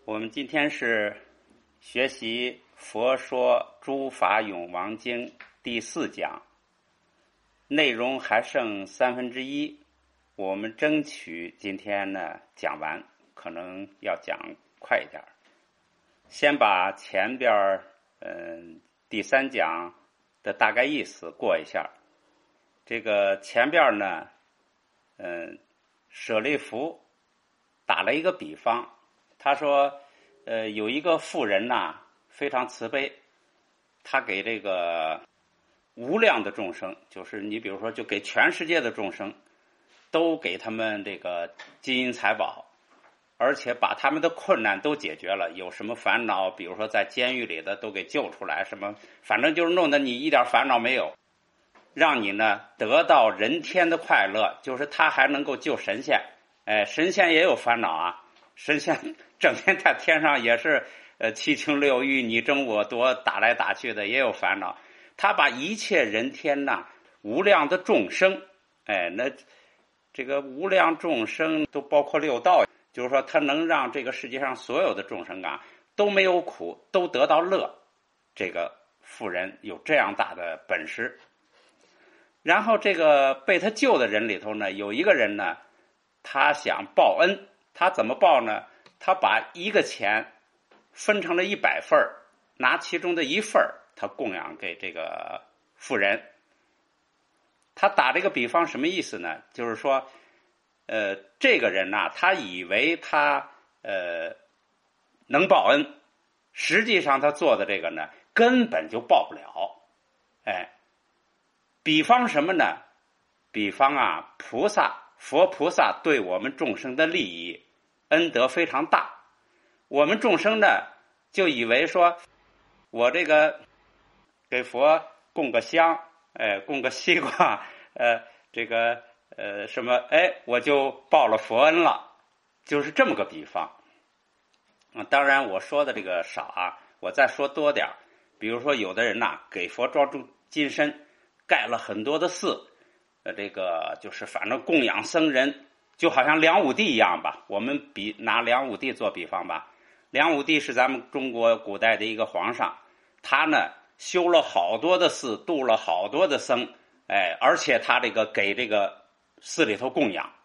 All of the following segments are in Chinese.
我们今天是学习《佛说诸法永王经》第4讲，内容还剩1/3，我们争取今天呢讲完，可能要讲快一点。先把前边第3讲的大概意思过一下。这个前边呢，舍利弗打了一个比方，他说，有一个富人呐，非常慈悲，他给这个无量的众生，就是你比如说，就给全世界的众生，都给他们这个金银财宝，而且把他们的困难都解决了，有什么烦恼，比如说在监狱里的都给救出来，什么，反正就是弄得你一点烦恼没有，让你呢得到人天的快乐，就是他还能够救神仙。神仙也有烦恼啊，神仙整天在天上也是七情六欲，你争我夺，打来打去的，也有烦恼。他把一切人天呐，无量的众生，那这个无量众生都包括六道，就是说他能让这个世界上所有的众生啊都没有苦，都得到乐。这个富人有这样大的本事。然后这个被他救的人里头呢，有一个人呢，他想报恩，他怎么报呢？他把一个钱分成了100份，拿其中的1份他供养给这个富人。他打这个比方什么意思呢？就是说，这个人呐，他以为他能报恩，实际上他做的这个呢，根本就报不了。比方什么呢？比方啊，佛菩萨对我们众生的利益恩德非常大，我们众生呢就以为说，我这个给佛供个香，供个西瓜，这个什么，我就报了佛恩了，就是这么个比方。当然我说的这个少啊，我再说多点。比如说有的人呐，给佛装出金身，盖了很多的寺，这个就是反正供养僧人，就好像梁武帝一样吧。我们拿梁武帝做比方吧。梁武帝是咱们中国古代的一个皇上，他呢修了好多的寺，度了好多的僧，而且他这个给这个寺里头供养，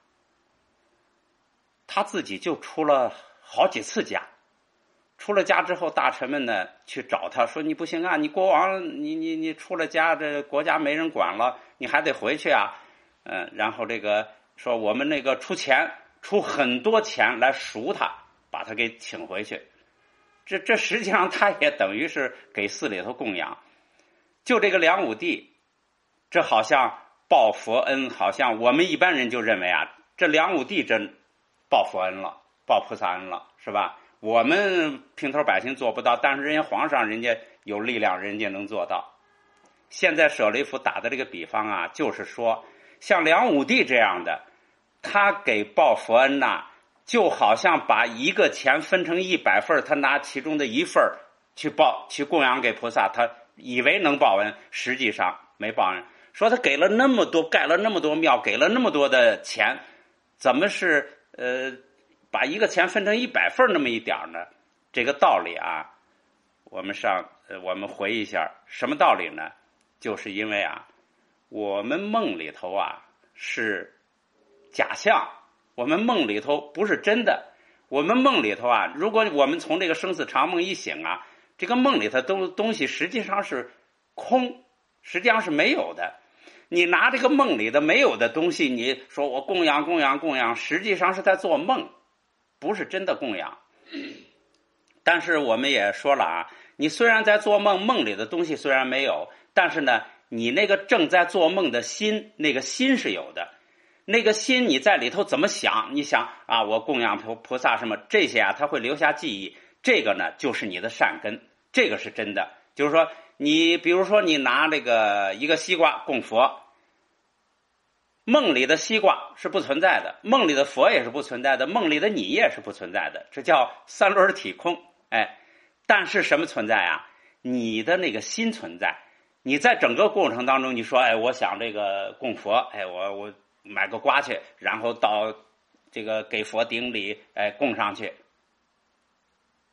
他自己就出了好几次家。出了家之后，大臣们呢去找他说：“你不行啊，你国王，你出了家，这国家没人管了，你还得回去啊。”然后这个说我们那个出钱，出很多钱来赎他，把他给请回去。这实际上他也等于是给寺里头供养。就这个梁武帝，这好像报佛恩，好像我们一般人就认为啊，这梁武帝真报佛恩了，报菩萨恩了，是吧？我们平头百姓做不到，但是人家皇上，人家有力量，人家能做到。现在舍利弗打的这个比方啊，就是说，像梁武帝这样的，他给报佛恩呐，就好像把一个钱分成100份，他拿其中的1份去供养给菩萨，他以为能报恩，实际上没报恩。说他给了那么多，盖了那么多庙，给了那么多的钱，怎么是把一个钱分成100份那么一点呢？这个道理啊，我们回忆一下，什么道理呢？就是因为啊，我们梦里头啊是假象，我们梦里头不是真的。我们梦里头啊，如果我们从这个生死长梦一醒啊，这个梦里头东西实际上是空，实际上是没有的。你拿这个梦里的没有的东西，你说我供养，实际上是在做梦，不是真的供养。但是我们也说了啊，你虽然在做梦，梦里的东西虽然没有，但是呢，你那个正在做梦的心，那个心是有的。那个心你在里头怎么想？你想啊，我供养菩萨什么这些啊，它会留下记忆。这个呢，就是你的善根，这个是真的。就是说，你比如说你拿这个一个西瓜供佛，梦里的西瓜是不存在的，梦里的佛也是不存在的，梦里的你也是不存在的，这叫三轮体空。但是什么存在啊？你的那个心存在。你在整个过程当中，你说我想这个供佛，我买个瓜去，然后到这个给佛顶礼，供上去。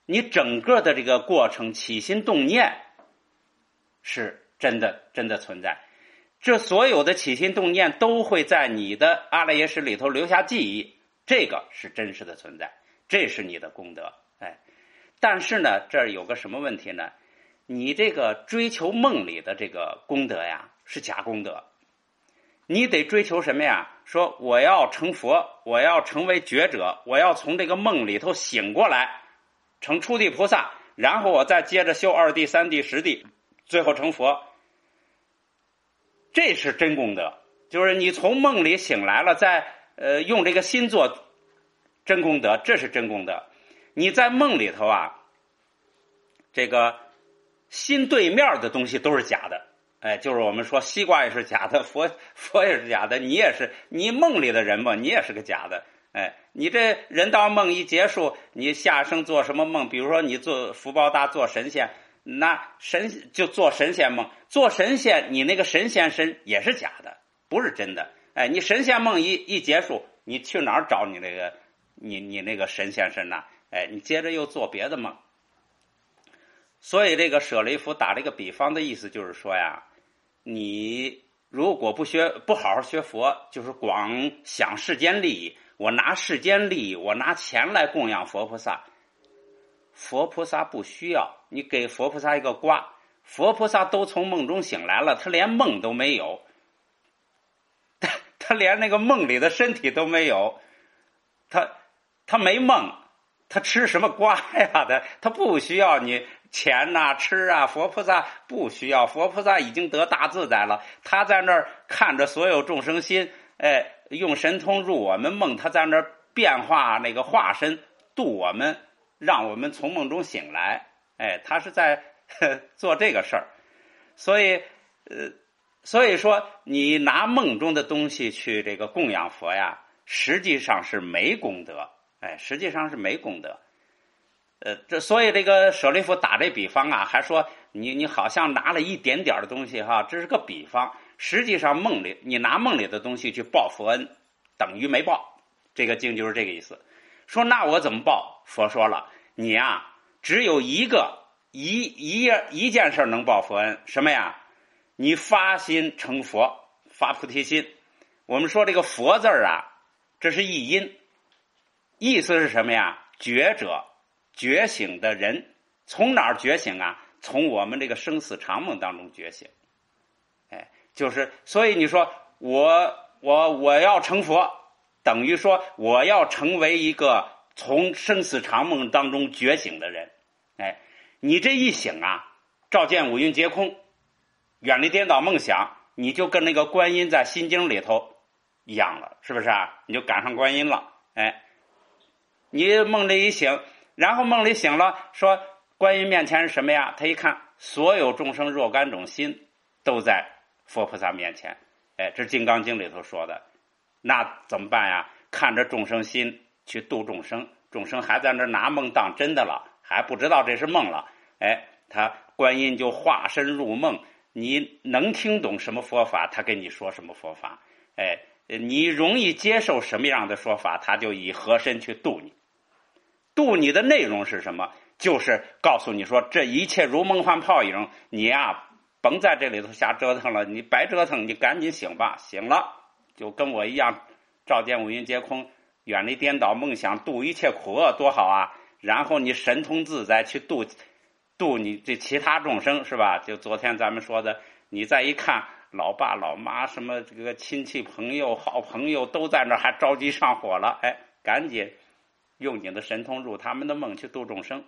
你整个的这个过程起心动念是真的存在。这所有的起心动念都会在你的阿赖耶识里头留下记忆，这个是真实的存在，这是你的功德。但是呢，这儿有个什么问题呢？你这个追求梦里的这个功德呀，是假功德。你得追求什么呀？说我要成佛，我要成为觉者，我要从这个梦里头醒过来，成初地菩萨，然后我再接着修二地、三地、十地，最后成佛。这是真功德，就是你从梦里醒来了，再用这个心做真功德，这是真功德。你在梦里头啊，这个心对面的东西都是假的，就是我们说西瓜也是假的，佛也是假的，你也是，你梦里的人嘛，你也是个假的。你这人到梦一结束，你下生做什么梦？比如说你做福报大，做神仙，那神就做神仙梦，做神仙，你那个神仙身也是假的，不是真的。你神仙梦一结束，你去哪儿找你那个你那个神仙身呢？你接着又做别的梦。所以这个舍利弗打这个比方的意思就是说呀，你如果不好好学佛，就是光想世间利益，我拿世间利益，我拿钱来供养佛菩萨，佛菩萨不需要，你给佛菩萨一个瓜，佛菩萨都从梦中醒来了，他连梦都没有，他连那个梦里的身体都没有，他没梦，他吃什么瓜呀？他不需要你钱呐、吃啊，佛菩萨不需要，佛菩萨已经得大自在了，他在那儿看着所有众生心，用神通入我们梦，他在那儿变化那个化身度我们，让我们从梦中醒来，他是在做这个事儿。所以说你拿梦中的东西去这个供养佛呀，实际上是没功德，实际上是没功德。所以这个舍利弗打这比方啊，还说你好像拿了一点点的东西哈，这是个比方。实际上梦里你拿梦里的东西去报佛恩，等于没报。这个经就是这个意思。说那我怎么报？佛说了，你啊只有一件事能报佛恩，什么呀？你发心成佛，发菩提心。我们说这个佛字啊，这是译音，意思是什么呀？觉者，觉醒的人。从哪儿觉醒啊？从我们这个生死常梦当中觉醒。就是所以你说我要成佛，等于说我要成为一个从生死常梦当中觉醒的人。你这一醒啊，照见五蕴皆空，远离颠倒梦想，你就跟那个观音在心经里头一样了，是不是啊？你就赶上观音了。你梦里一醒，然后梦里醒了，说观音面前是什么呀？他一看所有众生若干种心都在佛菩萨面前，这是金刚经里头说的。那怎么办呀？看着众生心去度众生，众生还在那拿梦当真的了，还不知道这是梦了。他观音就化身入梦，你能听懂什么佛法，他跟你说什么佛法。你容易接受什么样的说法，他就以何身去度你。度你的内容是什么？就是告诉你说，这一切如梦幻泡影，你呀甭在这里头瞎折腾了，你白折腾，你赶紧醒吧。醒了就跟我一样，照见五蕴皆空，远离颠倒梦想，度一切苦厄，多好啊。然后你神通自在去度你这其他众生，是吧？就昨天咱们说的，你再一看老爸老妈什么这个亲戚朋友好朋友都在那儿，还着急上火了，赶紧用你的神通入他们的梦去度众生。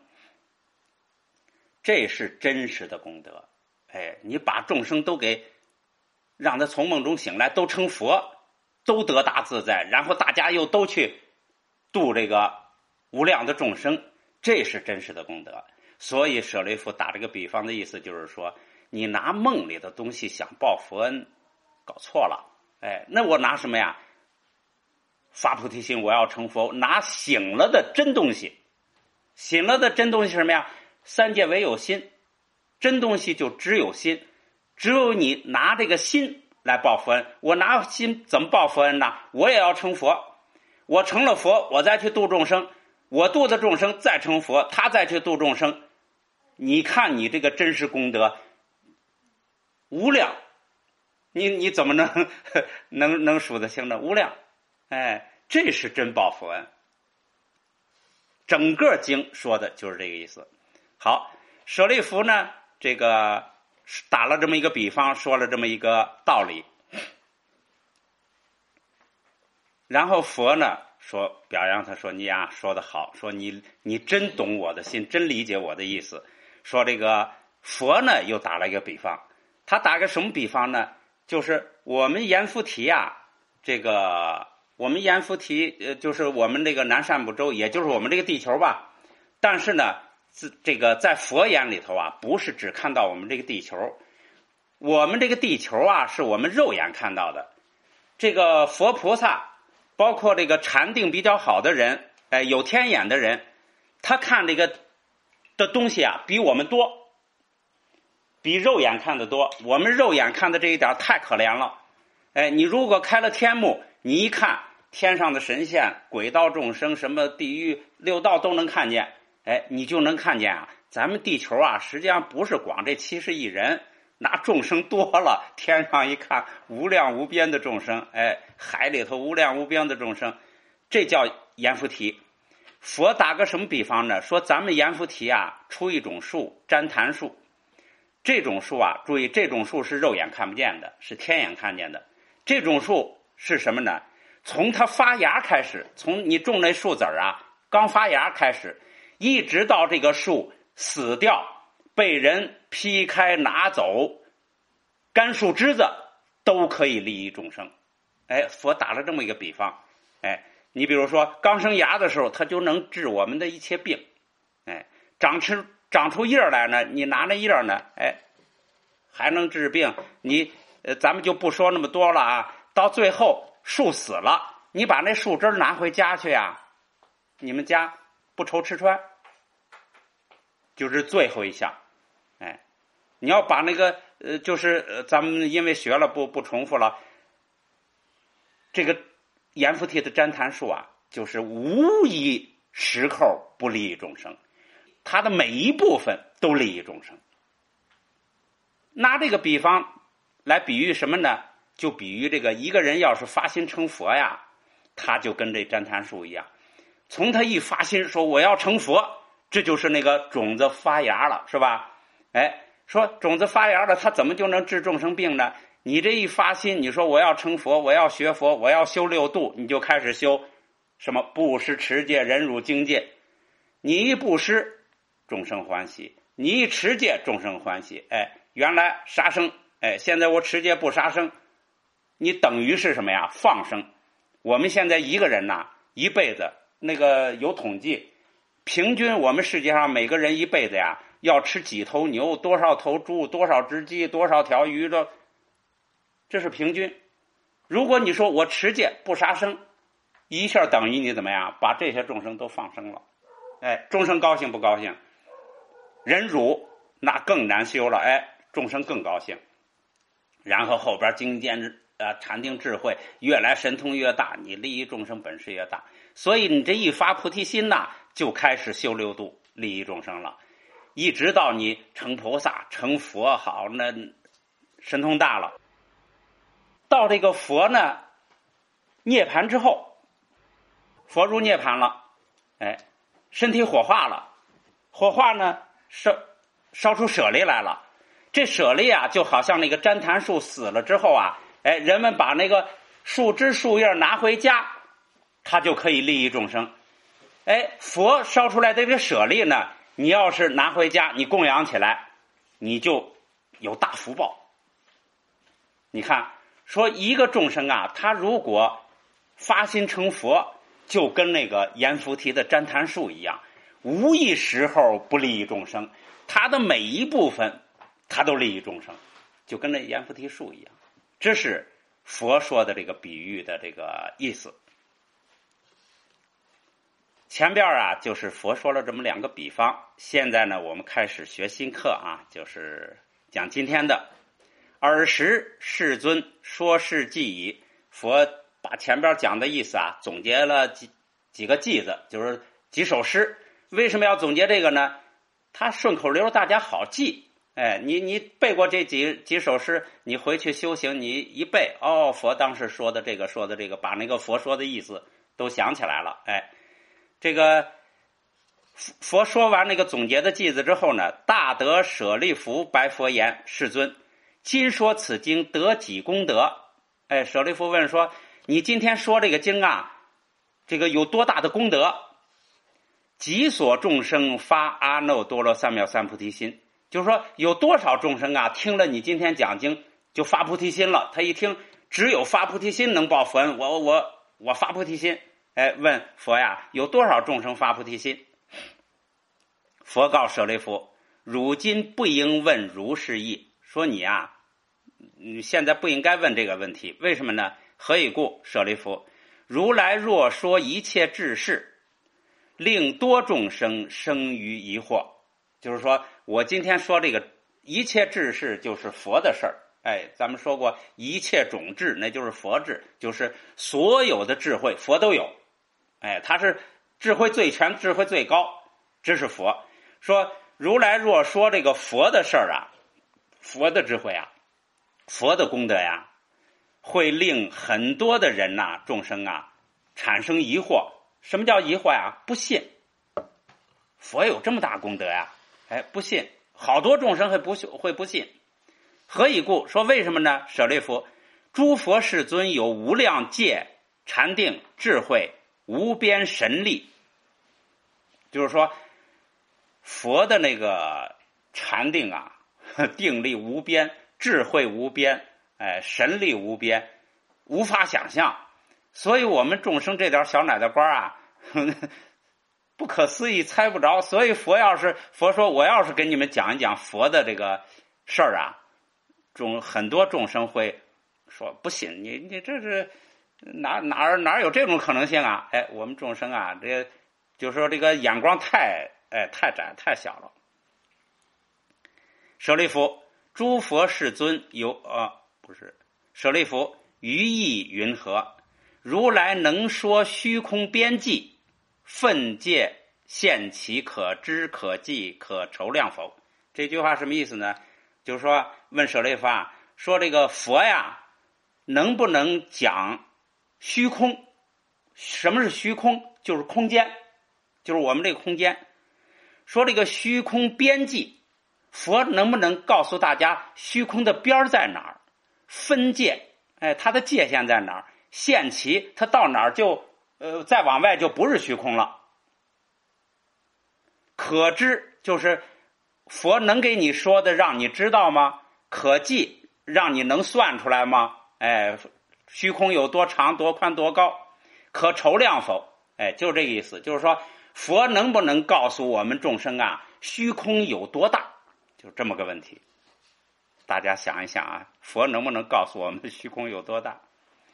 这是真实的功德。你把众生都给让他从梦中醒来，都成佛，都得大自在，然后大家又都去度这个无量的众生，这是真实的功德。所以舍利弗打这个比方的意思就是说，你拿梦里的东西想报佛恩，搞错了。那我拿什么呀？发菩提心，我要成佛，拿醒了的真东西。醒了的真东西是什么呀？三界唯有心，真东西就只有心，只有你拿这个心来报佛恩。我拿心怎么报佛恩呢？我也要成佛，我成了佛，我再去度众生， 我度的众生再成佛，他再去度众生，你看你这个真实功德无量，你怎么能数得清呢？无量，哎，这是真报佛恩。整个经说的就是这个意思。好，舍利弗呢，这个打了这么一个比方，说了这么一个道理。然后佛呢说，表扬他说，你呀说得好，说你真懂我的心，真理解我的意思。说这个佛呢又打了一个比方，他打个什么比方呢？就是我们阎浮提啊，这个我们阎浮提就是我们这个南赡部洲，也就是我们这个地球吧。但是呢，这个在佛眼里头啊，不是只看到我们这个地球，我们这个地球啊是我们肉眼看到的。这个佛菩萨，包括这个禅定比较好的人，有天眼的人，他看这个的东西啊比我们多，比肉眼看的多。我们肉眼看的这一点太可怜了。你如果开了天目，你一看天上的神仙、鬼道众生，什么地狱六道都能看见。你就能看见啊，咱们地球啊，实际上不是光这70亿人，那众生多了，天上一看无量无边的众生，海里头无量无边的众生，这叫阎浮提。佛打个什么比方呢？说咱们阎浮提啊，出一种树，旃檀树。这种树啊，注意，这种树是肉眼看不见的，是天眼看见的。这种树是什么呢？从它发芽开始，从你种那树籽啊，刚发芽开始，一直到这个树死掉，被人劈开拿走，干树枝子都可以利益众生。佛打了这么一个比方。你比如说刚生芽的时候，它就能治我们的一切病。长出叶来呢，你拿那叶呢，还能治病。咱们就不说那么多了啊。到最后树死了，你把那树枝拿回家去啊，你们家不愁吃穿。就是最后一项。你要把那个就是咱们因为学了不重复了。这个阎浮提的旃檀树啊，就是无一时候不利益众生，它的每一部分都利益众生。拿这个比方来比喻什么呢？就比喻这个一个人要是发心成佛呀，他就跟这旃檀树一样，从他一发心说我要成佛，这就是那个种子发芽了，是吧？说种子发芽了，它怎么就能治众生病呢？你这一发心，你说我要成佛，我要学佛，我要修六度，你就开始修什么布施、持戒、忍辱、精戒。你一布施，众生欢喜；你一持戒，众生欢喜。原来杀生，现在我持戒不杀生，你等于是什么呀？放生。我们现在一个人呐，一辈子那个有统计，平均我们世界上每个人一辈子呀，要吃几头牛，多少头猪，多少只鸡，多少条鱼的，这是平均。如果你说我持戒不杀生，一下等于你怎么样？把这些众生都放生了。众生高兴不高兴？忍辱那更难修了，众生更高兴。然后后边精进禅定智慧越来神通越大，你利益众生本事越大。所以你这一发菩提心呐，就开始修六度，利益众生了。一直到你成菩萨成佛，好，那神通大了。到这个佛呢涅槃之后，佛入涅槃了，身体火化了，火化呢烧出舍利来了。这舍利啊，就好像那个旃檀树死了之后啊，人们把那个树枝树叶拿回家，它就可以利益众生。佛烧出来的这个舍利呢，你要是拿回家，你供养起来，你就有大福报。你看，说一个众生啊，他如果发心成佛，就跟那个阎浮提的旃檀树一样，无一时候不利益众生，他的每一部分他都利益众生，就跟那阎浮提树一样。这是佛说的这个比喻的这个意思。前边啊，就是佛说了这么两个比方。现在呢，我们开始学新课啊，就是讲今天的。尔时世尊说是偈已，佛把前边讲的意思啊，总结了几个偈子，就是几首诗。为什么要总结这个呢？他顺口溜大家好记。你背过这几首诗，你回去修行，你一背，佛当时说的这个，把那个佛说的意思都想起来了。这个佛说完那个总结的句子之后呢，大德舍利弗白佛言：世尊，今说此经得几功德？舍利弗问说，你今天说这个经啊，这个有多大的功德？几所众生发阿耨多罗三藐三菩提心，就是说有多少众生啊，听了你今天讲经就发菩提心了。他一听只有发菩提心能报佛恩，我发菩提心。问佛呀，有多少众生发菩提心？佛告舍利弗，汝今不应问如是意。说你啊，你现在不应该问这个问题。为什么呢？何以故？舍利弗，如来若说一切智事，令多众生生于疑惑。就是说我今天说这个一切智事就是佛的事儿。咱们说过一切种智，那就是佛智，就是所有的智慧佛都有。他是智慧最全，智慧最高，这是佛。说如来若说这个佛的事儿啊，佛的智慧啊，佛的功德呀，会令很多的人呐，众生啊产生疑惑。什么叫疑惑呀？不信佛有这么大功德呀，不信，好多众生会不信。何以故？说为什么呢？舍利弗，诸佛世尊有无量界禅定智慧无边神力。就是说佛的那个禅定啊，定力无边，智慧无边，神力无边，无法想象。所以我们众生这点小奶奶瓜啊，不可思议，猜不着。所以佛说我要是给你们讲一讲佛的这个事儿啊，很多众生会说不信，你这是哪有这种可能性啊？我们众生啊，就是说这个眼光太窄太小了。舍利弗，诸佛世尊舍利弗，于意云何？如来能说虚空边际，分界现其可知可记可筹量否？这句话什么意思呢？就是说问舍利弗啊，说这个佛呀，能不能讲虚空？什么是虚空？就是空间，就是我们这个空间。说这个虚空边际，佛能不能告诉大家虚空的边在哪儿？分界，它的界限在哪儿？现其，它到哪儿就再往外就不是虚空了。可知，就是佛能给你说的让你知道吗？可记，让你能算出来吗？虚空有多长多宽多高？可筹量否？就这个意思。就是说佛能不能告诉我们众生啊，虚空有多大？就这么个问题。大家想一想啊，佛能不能告诉我们虚空有多大？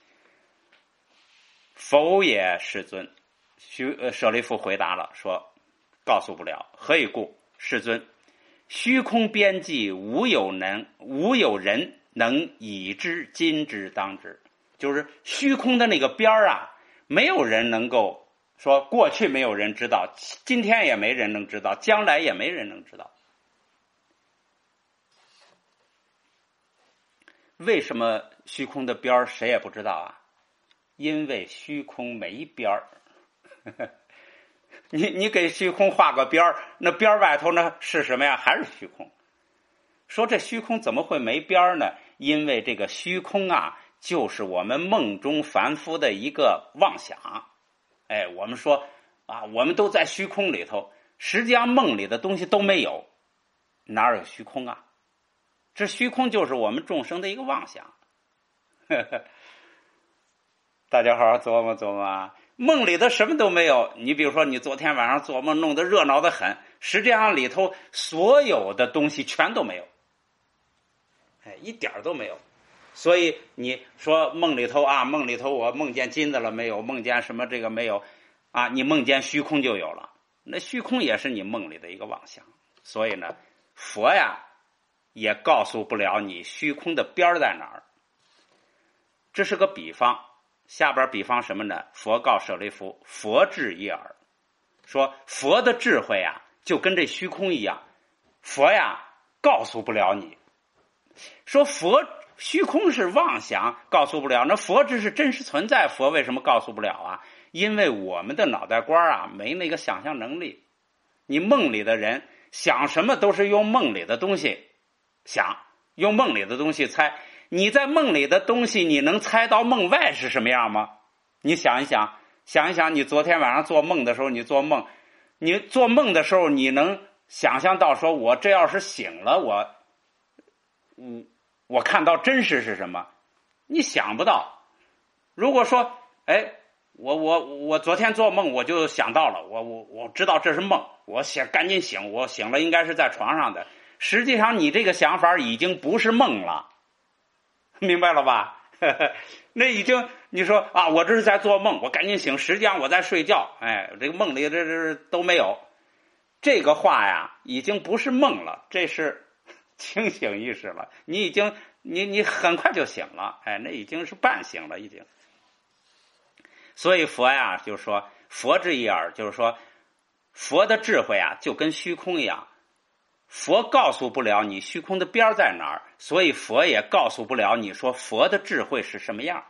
否也，世尊。舍利弗回答了，说告诉不了。何以故？世尊，虚空边际无有人能已知今之当知。就是虚空的那个边啊，没有人能够说，过去没有人知道，今天也没人能知道，将来也没人能知道。为什么虚空的边谁也不知道啊？因为虚空没边儿。你给虚空画个边儿，那边儿外头呢是什么呀？还是虚空。说这虚空怎么会没边儿呢？因为这个虚空啊，就是我们梦中凡夫的一个妄想。我们说啊，我们都在虚空里头，实际上梦里的东西都没有，哪有虚空啊？这虚空就是我们众生的一个妄想。大家好好琢磨琢磨啊，梦里的什么都没有。你比如说你昨天晚上做梦弄得热闹得很，实际上里头所有的东西全都没有，一点都没有。所以你说梦里头啊，梦里头我梦见金子了没有？梦见什么这个没有啊？你梦见虚空就有了，那虚空也是你梦里的一个妄想。所以呢，佛呀也告诉不了你虚空的边在哪儿。这是个比方。下边比方什么呢？佛告舍利弗，佛智一耳。 说佛的智慧啊，就跟这虚空一样，佛呀告诉不了你。说虚空是妄想，告诉不了。那佛只是真实存在，佛为什么告诉不了啊？因为我们的脑袋瓜啊没那个想象能力。你梦里的人想什么都是用梦里的东西想，用梦里的东西猜。你在梦里的东西，你能猜到梦外是什么样吗？你想一想，你昨天晚上做梦的时候，你做梦的时候，你能想象到说，我这要是醒了，我看到真实是什么？你想不到。如果说，我昨天做梦，我就想到了，我知道这是梦，我赶紧醒，我醒了应该是在床上的。实际上，你这个想法已经不是梦了，明白了吧？那已经你说啊，我这是在做梦，我赶紧醒，实际上我在睡觉。这个梦里这都没有。这个话呀，已经不是梦了，这是清醒意识了。你很快就醒了，那已经是半醒了已经。所以佛呀，就是说佛之一耳，就是说佛的智慧啊，就跟虚空一样，佛告诉不了你虚空的边在哪儿，所以佛也告诉不了你说佛的智慧是什么样。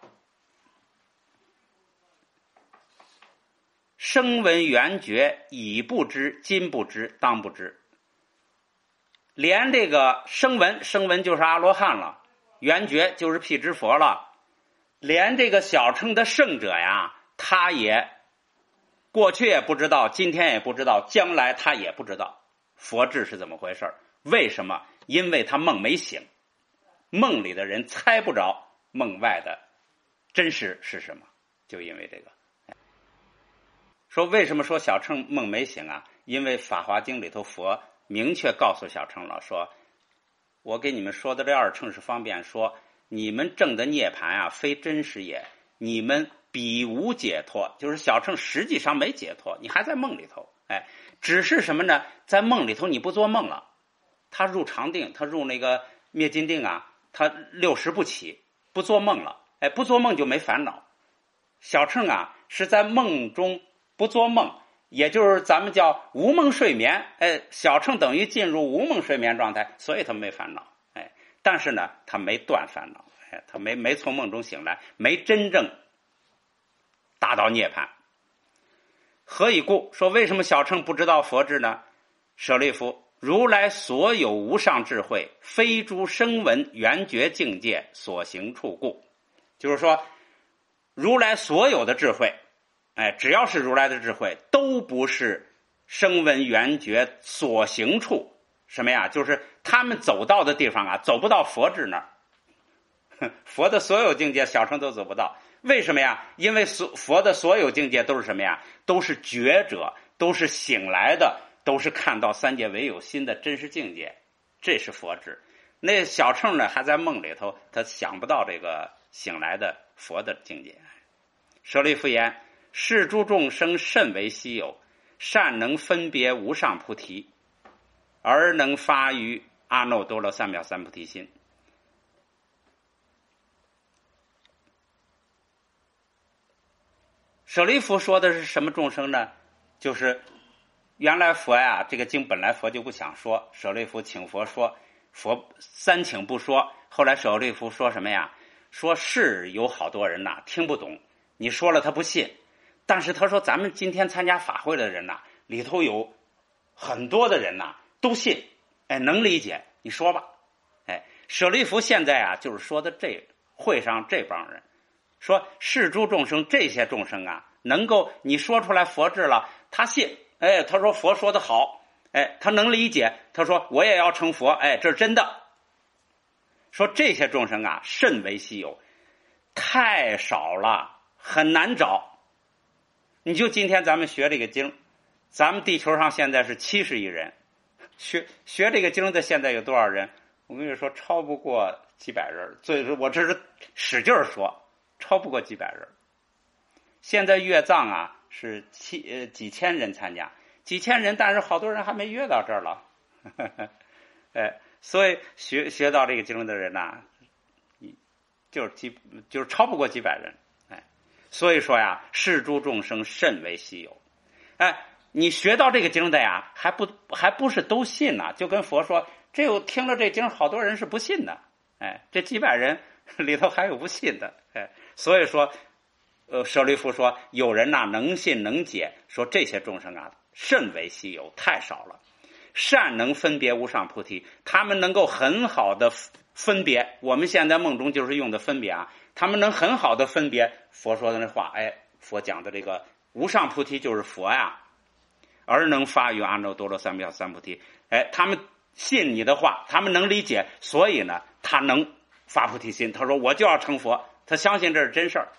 声闻缘觉，已不知，今不知，当不知。连这个声闻就是阿罗汉了，缘觉就是辟支佛了，连这个小乘的圣者呀，他也过去也不知道，今天也不知道，将来他也不知道佛智是怎么回事。为什么？因为他梦没醒，梦里的人猜不着梦外的真实是什么，就因为这个。说为什么说小乘梦没醒啊？因为《法华经》里头佛明确告诉小乘了，说我给你们说的这二乘是方便说，你们证的涅槃啊，非真实也，你们彼无解脱，就是小乘实际上没解脱，你还在梦里头。只是什么呢？在梦里头你不做梦了，他入常定，他入那个灭尽定啊，他60不起，不做梦了。不做梦就没烦恼。小乘啊是在梦中不做梦，也就是咱们叫无梦睡眠。小乘等于进入无梦睡眠状态，所以他没烦恼。但是呢，他没断烦恼，他没从梦中醒来，没真正达到涅槃。何以故？说为什么小乘不知道佛智呢？舍利弗，如来所有无上智慧，非诸声闻缘觉境界所行处故。就是说，如来所有的智慧，只要是如来的智慧，都不是声闻缘觉所行处。什么呀？就是他们走到的地方啊，走不到佛智那儿。佛的所有境界，小乘都走不到。为什么呀？因为佛的所有境界都是什么呀？都是觉者，都是醒来的，都是看到三界唯有心的真实境界，这是佛智。那小乘呢，还在梦里头，他想不到这个醒来的佛的境界。舍利弗言：是诸众生甚为稀有，善能分别无上菩提，而能发于阿耨多罗三藐三菩提心。舍利弗说的是什么众生呢？就是原来佛呀，这个经本来佛就不想说，舍利弗请佛说，佛三请不说。后来舍利弗说什么呀？说是有好多人呐听不懂，你说了他不信。但是他说咱们今天参加法会的人呐，里头有很多的人呐都信，能理解，你说吧。舍利弗现在啊，就是说的这会上这帮人。说是诸众生，这些众生啊，能够你说出来佛智了，他信，他说佛说的好，他能理解，他说我也要成佛，这是真的。说这些众生啊，甚为稀有，太少了，很难找。你就今天咱们学这个经，咱们地球上现在是70亿人，学这个经的现在有多少人？我跟你说，超不过几百人。所以说我这是使劲说。超不过几百人。现在阅藏啊是几千人参加，几千人，但是好多人还没阅到这儿了。所以学到这个经的人呐，就是超不过几百人。所以说呀，是诸众生甚为稀有。 你学到这个经的呀，还不是都信呢？就跟佛说，听了这经，好多人是不信的。这几百人里头还有不信的。所以说，舍利弗说，有人呐能信能解，说这些众生啊甚为稀有，太少了。善能分别无上菩提，他们能够很好的分别。我们现在梦中就是用的分别啊，他们能很好的分别佛说的那话。佛讲的这个无上菩提就是佛呀，而能发于阿耨多罗三藐三菩提。他们信你的话，他们能理解，所以呢，他能发菩提心。他说我就要成佛，他相信这是真事儿。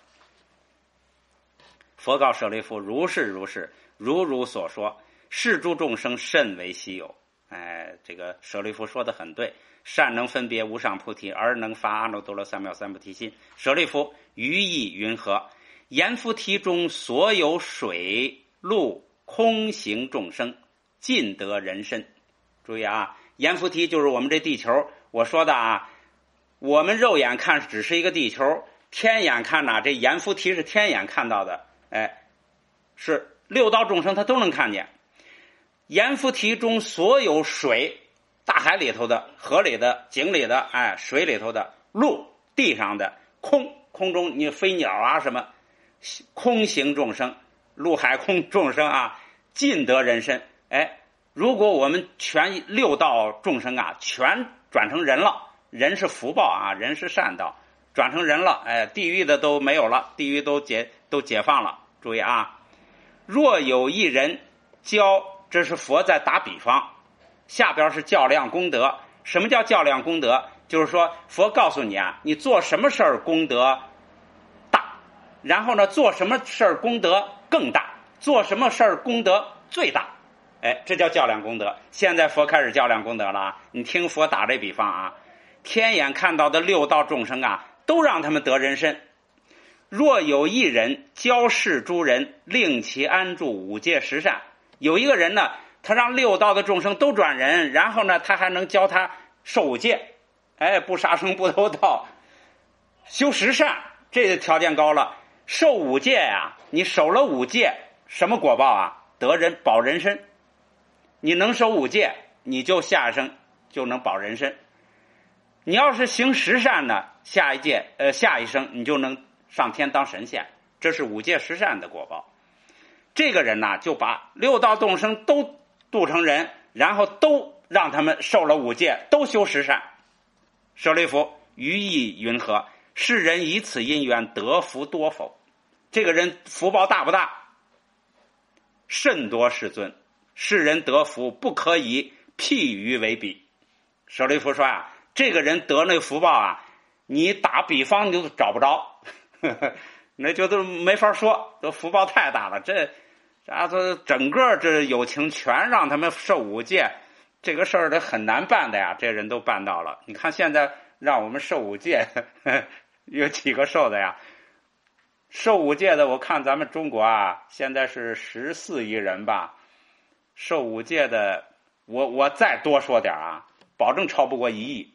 佛告舍利弗：如是如是，如所说，是诸众生甚为稀有。这个舍利弗说的很对，善能分别无上菩提，而能发阿耨多罗三藐三菩提心。舍利弗，于意云何？阎浮提中所有水陆空行众生，尽得人身。注意啊，阎浮提就是我们这地球。我说的啊，我们肉眼看只是一个地球，天眼看呐，这阎浮提是天眼看到的。是六道众生他都能看见。阎浮提中所有水，大海里头的、河里的、井里的、水里头的、陆地上的、空中你飞鸟啊什么，空行众生，陆海空众生啊，尽得人身。如果我们全六道众生啊全转成人了，人是福报啊，人是善道，转成人了，地狱的都没有了，地狱都解放了。注意啊，若有一人教，这是佛在打比方，下边是较量功德。什么叫较量功德？就是说佛告诉你啊，你做什么事儿功德大，然后呢做什么事儿功德更大，做什么事儿功德最大。这叫较量功德。现在佛开始较量功德了啊！你听佛打这比方啊，天眼看到的六道众生啊，都让他们得人身。若有一人教示诸人，令其安住五戒十善。有一个人呢，他让六道的众生都转人，然后呢他还能教他受五戒，不杀生不偷盗，修十善，这个条件高了。受五戒呀，你守了五戒，什么果报啊？保人身。你能守五戒，你就下一生就能保人身。你要是行十善呢，下一生你就能上天当神仙，这是五戒十善的果报。这个人呢，就把六道众生都度成人，然后都让他们受了五戒，都修十善。舍利弗，于意云何？世人以此因缘得福多否？这个人福报大不大？甚多世尊，世人得福不可以譬喻为比。舍利弗说啊，这个人得那福报啊，你打比方你就找不着，那就都没法说，这福报太大了。这整个这有情全让他们受五戒，这个事儿他很难办的呀。这人都办到了。你看现在让我们受五戒，有几个受的呀？受五戒的，我看咱们中国啊，现在是14亿人吧。受五戒的，我再多说点啊，保证超不过1亿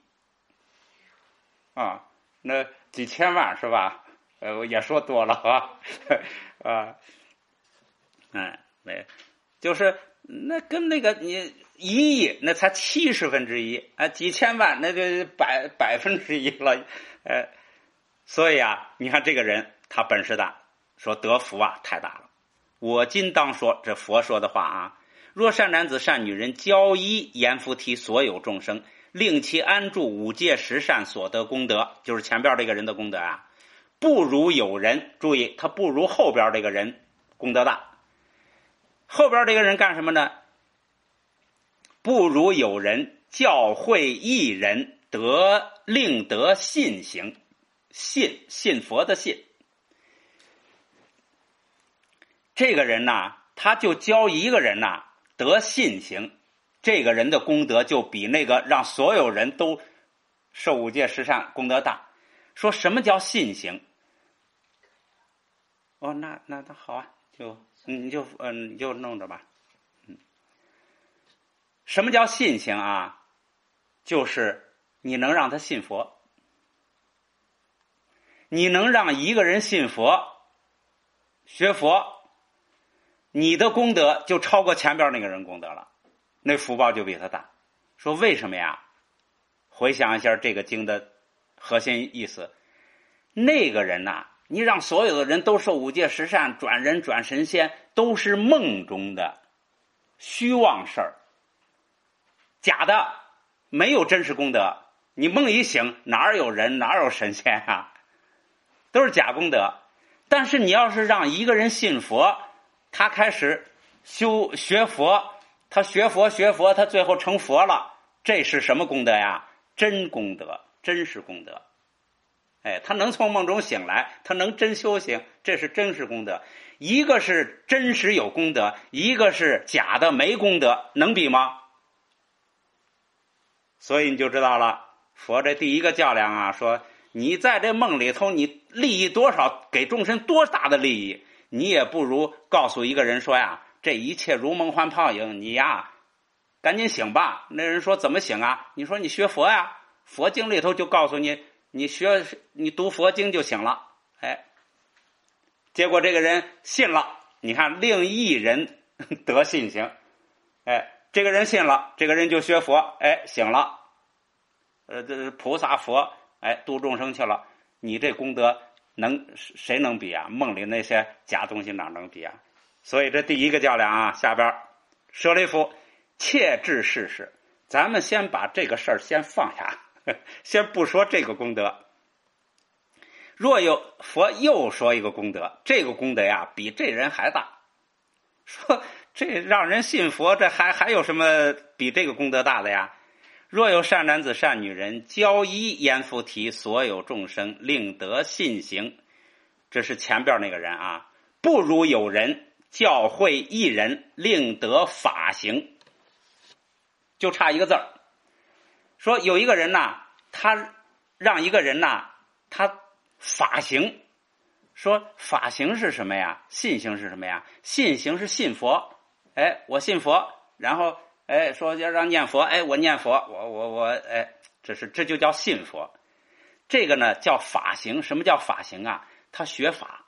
啊，那几千万是吧？我也说多了啊，没，就是那跟那个你1亿那才1/70啊，几千万那就1%了，所以啊，你看这个人他本事大，说得福啊太大了。我今当说这佛说的话啊，若善男子善女人教依阎浮提所有众生，令其安住五戒十善所得功德，就是前边这个人的功德啊，不如有人，注意他不如后边这个人功德大。后边这个人干什么呢？不如有人教诲一人令得信行，信佛的信。这个人呐，他就教一个人呐得信行，这个人的功德就比那个让所有人都受五戒十善功德大。说什么叫信行？那好啊，你就弄着吧。什么叫信行啊？就是你能让他信佛，你能让一个人信佛、学佛， 你的功德就超过前边那个人功德了，那福报就比他大。说为什么呀？回想一下这个经的核心意思，那个人呐，你让所有的人都受五戒十善，转人转神仙，都是梦中的虚妄事儿，假的，没有真实功德。你梦一醒，哪有人哪有神仙啊？都是假功德。但是你要是让一个人信佛，他开始学佛，他学佛，他最后成佛了，这是什么功德呀？真功德，真实功德。他能从梦中醒来，他能真修行，这是真实功德。一个是真实有功德，一个是假的没功德，能比吗？所以你就知道了，佛这第一个较量啊，说你在这梦里头，你利益多少，给众生多大的利益，你也不如告诉一个人说呀，这一切如梦幻泡影，你呀赶紧醒吧。那人说怎么醒啊？你说你学佛呀，佛经里头就告诉你，你读佛经就行了。结果这个人信了，你看令一人得信行，这个人信了，这个人就学佛，醒了，这菩萨佛，度众生去了。你这功德谁能比啊？梦里那些假东西哪能比啊？所以这第一个较量啊，下边舍利弗，切治世事。咱们先把这个事儿先放下，先不说这个功德。若有佛又说一个功德，这个功德呀比这人还大。说这让人信佛，这还有什么比这个功德大的呀？若有善男子善女人，教一阎浮提所有众生，令得信行。这是前边那个人啊，不如有人教会一人，令得法行。就差一个字儿。说有一个人呐，他让一个人呐，他法行。说法行是什么呀？信行是什么呀？信行是信佛，我信佛，然后说要让念佛，我念佛，我这就叫信佛。这个呢叫法行。什么叫法行啊？他学法，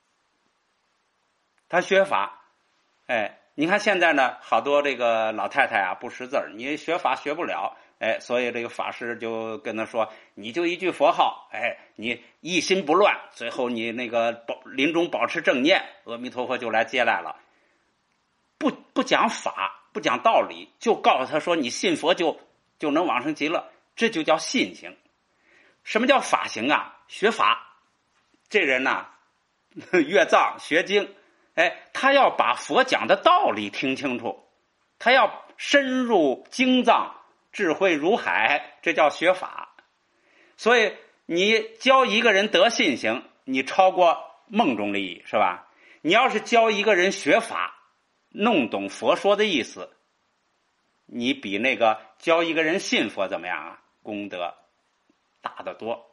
你看现在呢，好多这个老太太啊不识字儿，你学法学不了，所以这个法师就跟他说，你就一句佛号，你一心不乱，最后你那个临终保持正念，阿弥陀佛就来接来了。不讲法，不讲道理，就告诉他说你信佛就能往生极乐，这就叫信行。什么叫法行啊？学法。这人呐，阅藏学经，他要把佛讲的道理听清楚，他要深入经藏，智慧如海，这叫学法。所以你教一个人得信行，你超过梦中利益，是吧？你要是教一个人学法，弄懂佛说的意思，你比那个教一个人信佛怎么样啊？功德大得多。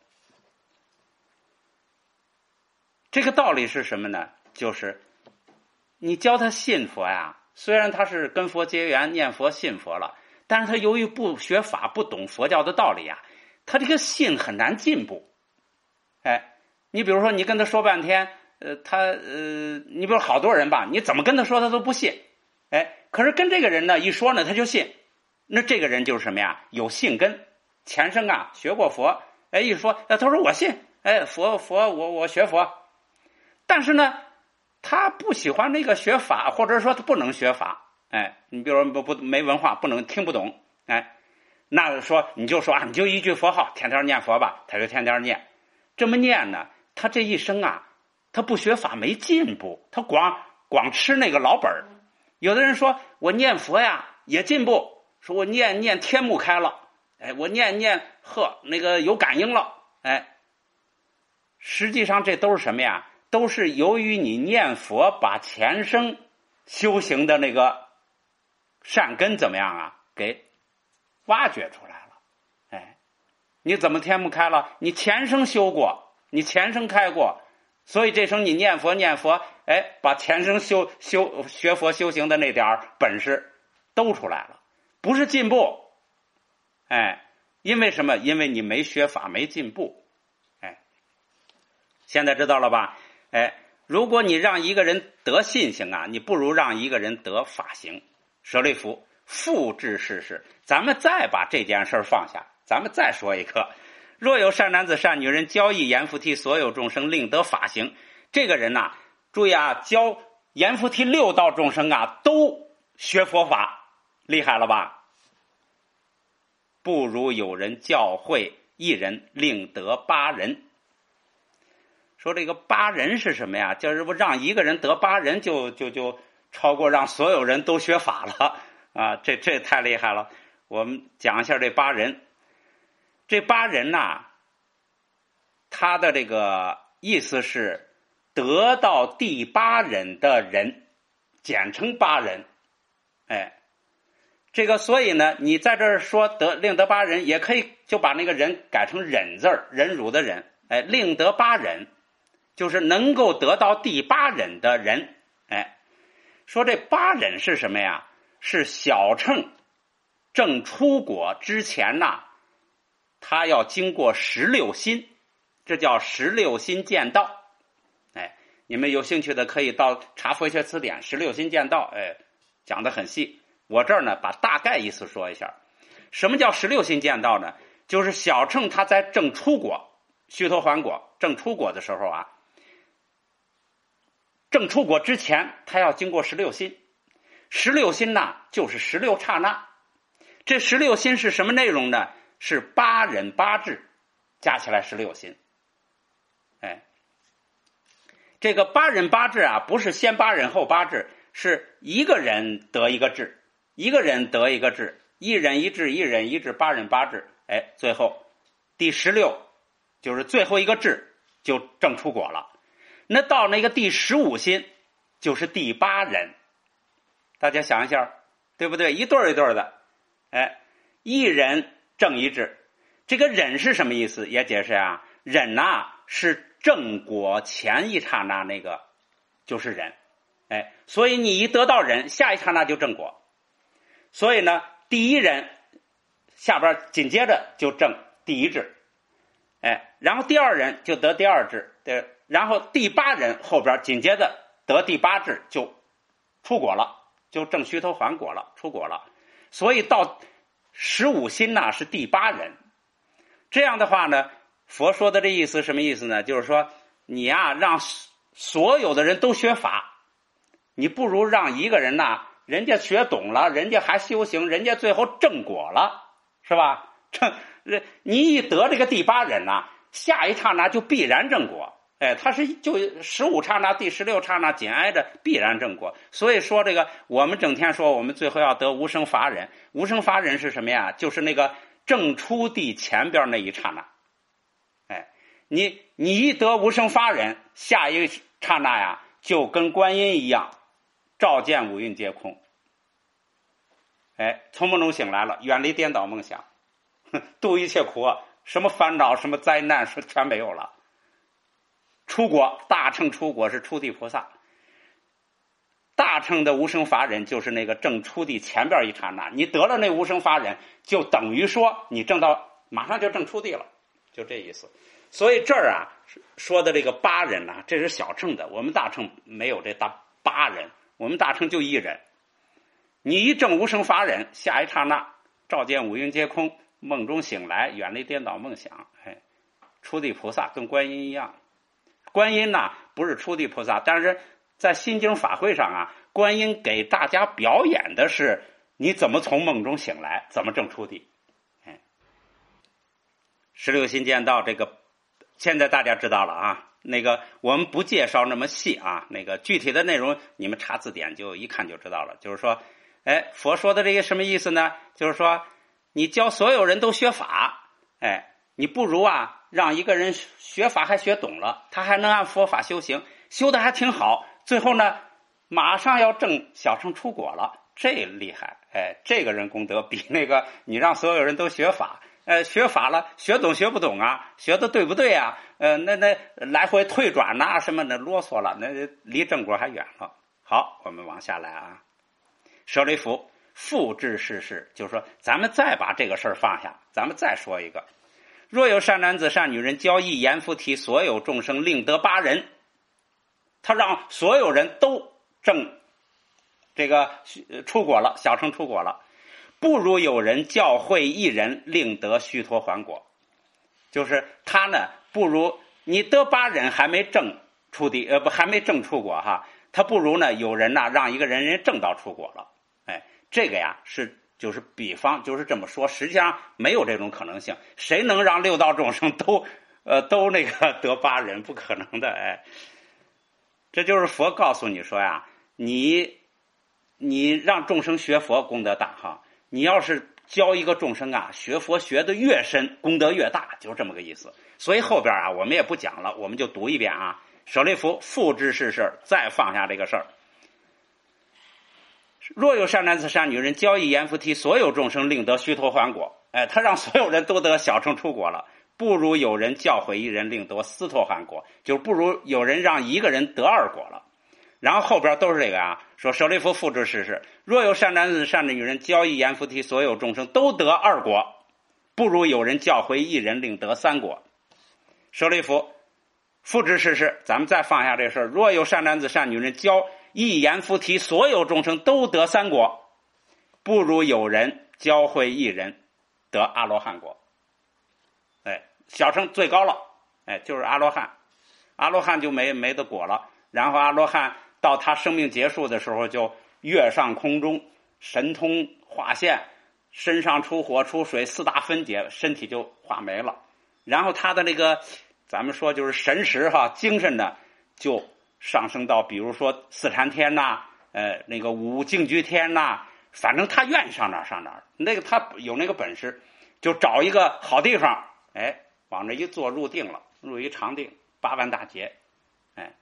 这个道理是什么呢？就是你教他信佛呀，虽然他是跟佛结缘念佛信佛了，但是他由于不学法，不懂佛教的道理啊，他这个信很难进步。你比如说你跟他说半天，你比如好多人吧，你怎么跟他说他都不信，可是跟这个人呢一说呢他就信。那这个人就是什么呀？有信根，前生啊学过佛，一说他说我信，佛我学佛。但是呢他不喜欢那个学法，或者说他不能学法，你比如说不没文化，不能听不懂，那说你就说你就一句佛号，天天念佛吧，他就天天念。这么念呢，他这一生啊，他不学法没进步，他光吃那个老本儿。有的人说我念佛呀也进步，说我念天目开了，我念那个有感应了，实际上这都是什么呀？都是由于你念佛把前生修行的那个善根怎么样啊，给挖掘出来了。你怎么天目开了？你前生修过，你前生开过，所以这生你念佛，把前生学佛修行的那点本事都出来了，不是进步。因为什么？因为你没学法，没进步。现在知道了吧？ 如果你让一个人得信行啊，你不如让一个人得法行。舍利弗，复至世事，咱们再把这件事放下，咱们再说一个。若有善男子善女人教义阎浮提所有众生，令得法行。这个人呐，注意啊，教阎浮提六道众生啊，都学佛法，厉害了吧？不如有人教诲一人，令得八人。说这个八人是什么呀？就是让一个人得八人就超过让所有人都学法了啊！这太厉害了。我们讲一下这八人。这八人呐，他的这个意思是得到第八人的人，简称八人。哎，这个所以呢，你在这儿说令得八人，也可以就把那个人改成忍字儿，忍辱的忍。哎，令得八人，就是能够得到第八人的人。哎，说这八人是什么呀？是小乘正出果之前呐，他要经过16心，这叫16心见道。哎，你们有兴趣的可以到查佛学词典16心见道，哎，讲得很细。我这儿呢把大概意思说一下。什么叫16心见道呢？就是小乘他在正出果、须陀洹果正出果的时候啊，正出果之前他要经过16心。16心呢就是16刹那。这16心是什么内容呢？是八忍八智加起来16心。哎，这个八忍八智啊，不是先八忍后八智，是一个人得一个智，一个人得一个智，一忍一智，一忍一智，八忍八智。哎，最后第16就是最后一个智就正出果了。那到那个第15心就是第八人。大家想一下，对不对？一对一对的。哎，一人正一智。这个忍是什么意思？也解释啊，忍啊是正果前一刹那那个就是忍。哎，所以你一得到忍，下一刹那就正果。所以呢，第一人下边紧接着就正第一智。哎，然后第二人就得第二智，对，然后第八人后边紧接着得第八智就出果了，就正须陀洹果了，出果了。所以到15心呢是第八人。这样的话呢，佛说的这意思什么意思呢？就是说你啊让所有的人都学法，你不如让一个人呐，人家学懂了，人家还修行，人家最后正果了，是吧？你一得这个第八人呐，下一刹那就必然正果。哎，他是就15刹那、第16刹那紧挨着必然正果。所以说这个我们整天说我们最后要得无生法忍。无生法忍是什么呀？就是那个正出地前边那一刹那。哎，你一得无生法忍，下一刹那呀就跟观音一样，照见五蕴皆空。哎，从梦中醒来了，远离颠倒梦想，度一切苦，什么烦恼什么灾难全没有了。出果，大乘出果是初地菩萨。大乘的无生法忍就是那个正出地前边一刹那，你得了那无生法忍，就等于说你正到马上就正出地了，就这意思。所以这儿啊说的这个八人啊，这是小乘的，我们大乘没有这八人，我们大乘就一人。你一正无生法忍，下一刹那照见五蕴皆空，梦中醒来，远离颠倒梦想。哎，初地菩萨跟观音一样。观音呐不是初地菩萨，但是在心经法会上啊，观音给大家表演的是你怎么从梦中醒来，怎么证出地。哎，16心见道这个现在大家知道了啊。那个我们不介绍那么细啊，那个具体的内容你们查字典就一看就知道了。就是说，哎，佛说的这个什么意思呢？就是说你教所有人都学法，哎，你不如啊让一个人学法还学懂了，他还能按佛法修行，修的还挺好，最后呢马上要证小乘出果了，这厉害。哎，这个人功德比那个你让所有人都学法，学法了学懂学不懂啊，学的对不对啊，那来回退转呐什么的啰嗦了，那离正果还远了。好，我们往下来啊。舍利弗，复至世事，就是说咱们再把这个事儿放下，咱们再说一个。若有善男子善女人教义阎浮提所有众生，令得八人。 他让所有人都证这个出果了，小乘出果了。不如有人教诲一人，令得须陀洹果。就是他呢，不如你得8人还没证出还没证出果哈，他不如呢有人呢让一个人证到出果了。哎，这个呀就是比方就是这么说，实际上没有这种可能性，谁能让六道众生都那个得8人？不可能的。哎，这就是佛告诉你说呀，你让众生学佛功德大哈，你要是教一个众生啊，学佛学得越深，功德越大，就这么个意思。所以后边啊，我们也不讲了，我们就读一遍啊。舍利弗，复之是事，再放下这个事儿。若有善男子善女人，教义阎浮提所有众生，令得须陀洹果。哎，他让所有人都得小乘出果了，不如有人教诲一人，令得斯陀含果，就不如有人让一个人得2果了。然后后边都是这个啊，说舍利弗，复之是事，若有善男子善女人，教义阎浮提所有众生，都得2果，不如有人教诲一人，令得3果。舍利弗，复之是事，咱们再放下这事儿。若有善男子善女人，教义阎浮提所有众生，都得3果，不如有人教诲一人得阿罗汉果。哎，小乘最高了，哎，就是阿罗汉，阿罗汉就没得果了。然后阿罗汉到他生命结束的时候，就跃上空中，神通化现，身上出火出水，4大分解，身体就化没了。然后他的那个咱们说就是神识哈，精神呢就上升到比如说4禅天呐，那个5净居天呐，反正他愿意上哪儿上哪儿。那个他有那个本事，就找一个好地方，哎，往这一坐入定了，入一常定，8万大劫。哎，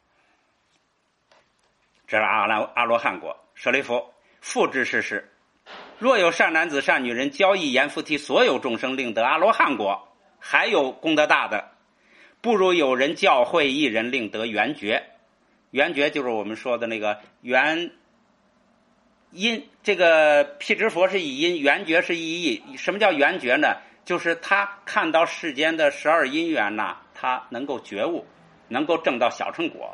这是阿罗汉果。舍利弗，复之是事，若有善男子善女人，教义阎浮提所有众生，令得阿罗汉果，还有功德大的，不如有人教诲一人，令得圆觉。圆觉就是我们说的那个圆因，这个辟支佛是一因，圆觉是一义。什么叫圆觉呢？就是他看到世间的12因缘呐，他能够觉悟，能够证到小乘果。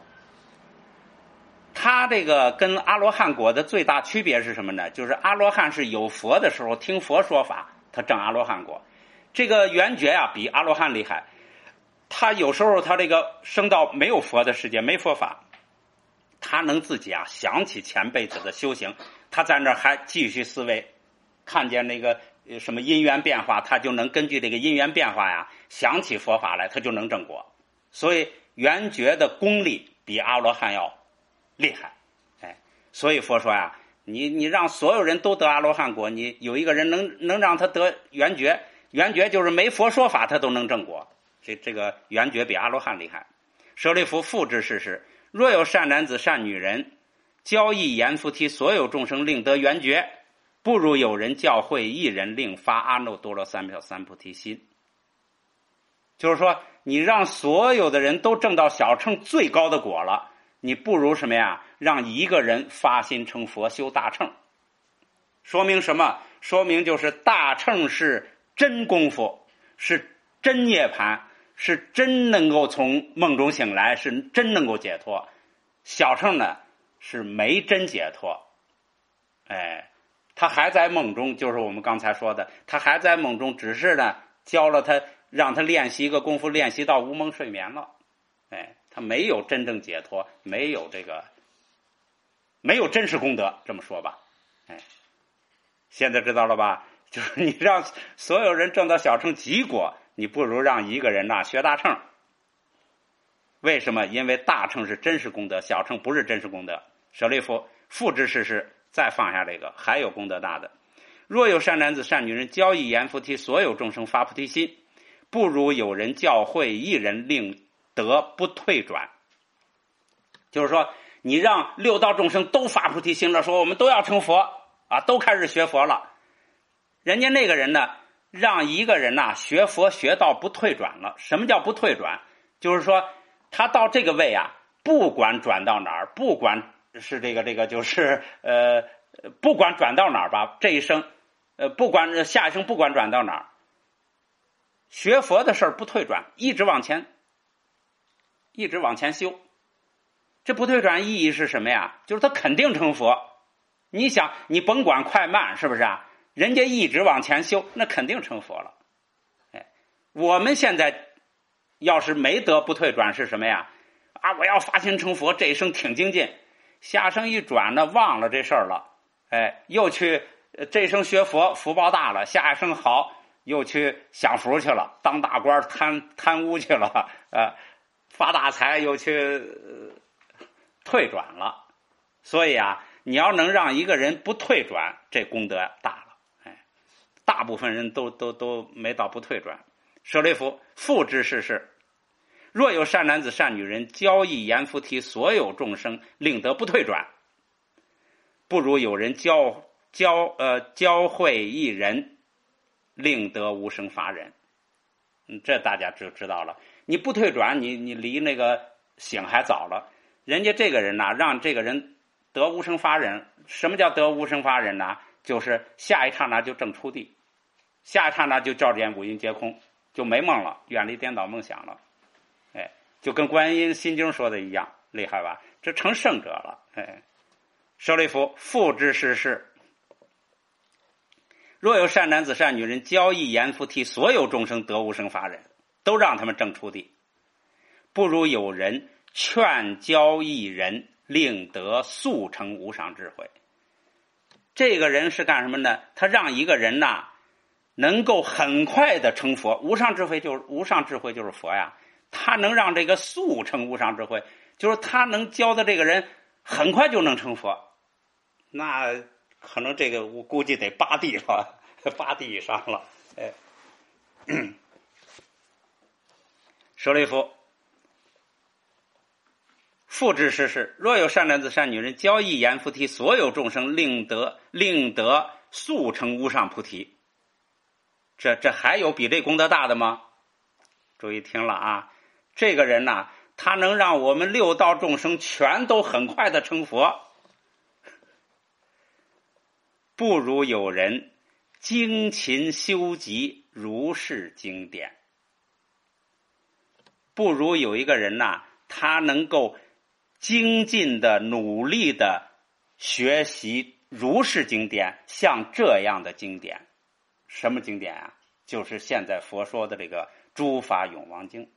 他这个跟阿罗汉果的最大区别是什么呢？就是阿罗汉是有佛的时候听佛说法，他证阿罗汉果。这个圆觉啊，比阿罗汉厉害。他有时候他这个升到没有佛的世界，没佛法，他能自己啊想起前辈子的修行，他在那儿还继续思维，看见那个什么因缘变化，他就能根据这个因缘变化呀想起佛法来，他就能证果。所以圆觉的功力比阿罗汉要厉害。哎，所以佛说呀，你让所有人都得阿罗汉果，你有一个人能让他得圆觉，圆觉就是没佛说法他都能证果。这个圆觉比阿罗汉厉害。舍利弗，复之是事，若有善男子善女人，教义阎浮提所有众生，令得圆觉，不如有人教诲一人，令发阿耨多罗三藐三菩提心。就是说你让所有的人都证到小乘最高的果了，你不如什么呀？让一个人发心成佛，修大乘。说明什么？说明就是大乘是真功夫，是真涅槃，是真能够从梦中醒来，是真能够解脱。小乘呢是没真解脱。哎，他还在梦中，就是我们刚才说的，他还在梦中，只是呢教了他，让他练习一个功夫，练习到无梦睡眠了。哎，他没有真正解脱，没有真实功德，这么说吧。哎，现在知道了吧？就是你让所有人证到小乘极果，你不如让一个人学大乘。为什么？因为大乘是真实功德，小乘不是真实功德。舍利弗，复之是事，再放下这个，还有功德大的。若有善男子善女人，教义阎浮提所有众生发菩提心，不如有人教诲一人，令得不退转。就是说你让六道众生都发菩提心了，说我们都要成佛啊，都开始学佛了。人家那个人呢，让一个人学佛学到不退转了。什么叫不退转？就是说他到这个位啊，不管转到哪儿，不管是这个就是不管转到哪儿吧，这一生不管下一生不管转到哪儿，学佛的事儿不退转，一直往前修。 这不退转意义是什么呀？就是他肯定成佛。你想，你甭管快慢，是不是啊？人家一直往前修，那肯定成佛了。哎，我们现在要是没得不退转是什么呀？啊，我要发心成佛，这一生挺精进，下生一转呢，忘了这事儿了。哎，又去这一生学佛，福报大了，下一生好，又去享福去了，当大官贪污去了，发大财又去退转了。所以啊，你要能让一个人不退转，这功德大了。哎，大部分人都没到不退转。舍利弗，复之是，若有善男子善女人，教义言菩提所有众生，令得不退转，不如有人教诲一人，令得无生法忍。这大家就知道了。你不退转，你离那个醒还早了。人家这个人呢，让这个人得无生法忍。什么叫得无生法忍呢？就是下一刹那就正出地，下一刹那就照见五蕴皆空，就没梦了，远离颠倒梦想了。哎，就跟观音心经说的一样，厉害吧？这成圣者了。哎，舍利弗，复之是，若有善男子善女人，教义言菩提，所有众生得无生法忍，都让他们正出地，不如有人劝教一人，令得速成无上智慧。这个人是干什么呢？他让一个人呐，能够很快的成佛。无上智慧就是佛呀。他能让这个速成无上智慧，就是他能教的这个人很快就能成佛。那可能这个我估计得8地了，8地以上了。哎，舍利弗，复之是，若有善男子善女人，教义言菩提，所有众生，令得速成无上菩提。这还有比这功德大的吗？注意听了啊，这个人呐，他能让我们六道众生全都很快的成佛，不如有人精勤修集如是经典。不如有一个人呐，他能够精进的努力的学习如是经典，像这样的经典。什么经典啊？就是现在佛说的这个诸法永王经。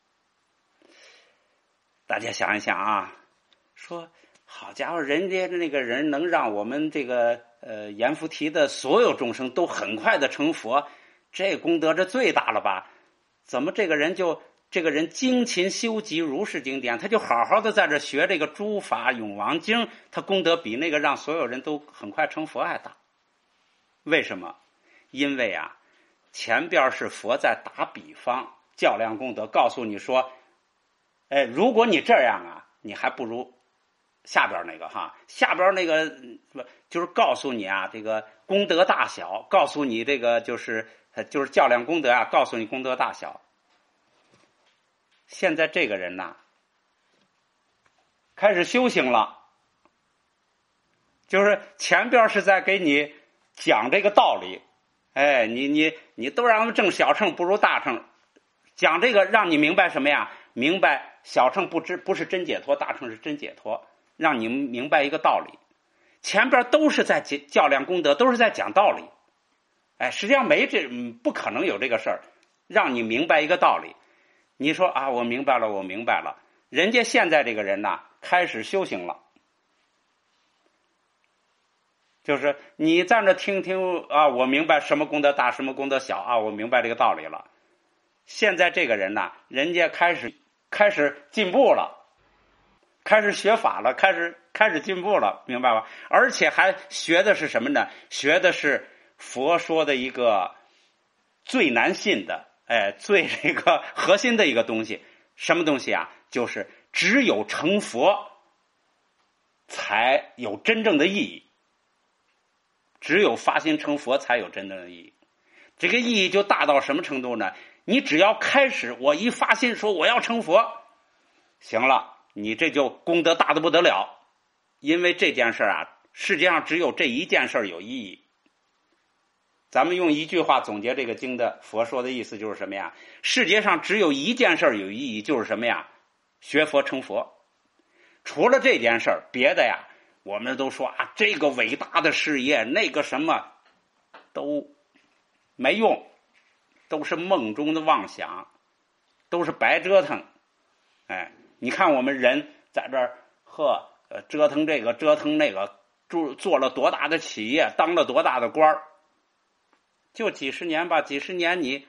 大家想一想啊，说好家伙，人家那个人能让我们这个阎浮提的所有众生都很快的成佛，这功德这最大了吧？怎么这个人精勤修集如是经典，他就好好的在这学这个诸法永王经，他功德比那个让所有人都很快成佛还大。为什么？因为啊，前边是佛在打比方，较量功德，告诉你说，哎，如果你这样啊，你还不如下边那个哈，下边那个就是告诉你啊，这个功德大小，告诉你这个就是较量功德啊，告诉你功德大小。现在这个人呐，开始修行了，就是前边是在给你讲这个道理，哎，你都让他们证小乘不如大乘，讲这个让你明白什么呀？明白小乘不是真解脱，大乘是真解脱，让你明白一个道理。前边都是在较量功德，都是在讲道理。哎，实际上不可能有这个事儿，让你明白一个道理。你说啊，我明白了。人家现在这个人呐，开始修行了，就是你在那听啊，我明白什么功德大，什么功德小啊，我明白这个道理了。现在这个人呐，人家开始进步了，开始学法了，开始进步了，明白吧？而且还学的是什么呢？学的是佛说的一个最难信的，最这个核心的一个东西。什么东西啊？就是只有成佛才有真正的意义，只有发心成佛才有真正的意义。这个意义就大到什么程度呢？你只要开始，我一发心说我要成佛，行了，你这就功德大的不得了。因为这件事啊，世界上只有这一件事有意义。咱们用一句话总结这个经的佛说的意思就是什么呀？世界上只有一件事有意义，就是什么呀？学佛成佛。 除了这件事儿，别的呀，我们都说啊，这个伟大的事业，那个什么都没用，都是梦中的妄想，都是白折腾。哎，你看我们人在这儿折腾这个折腾那个，做了多大的企业，当了多大的官儿，就几十年吧，几十年你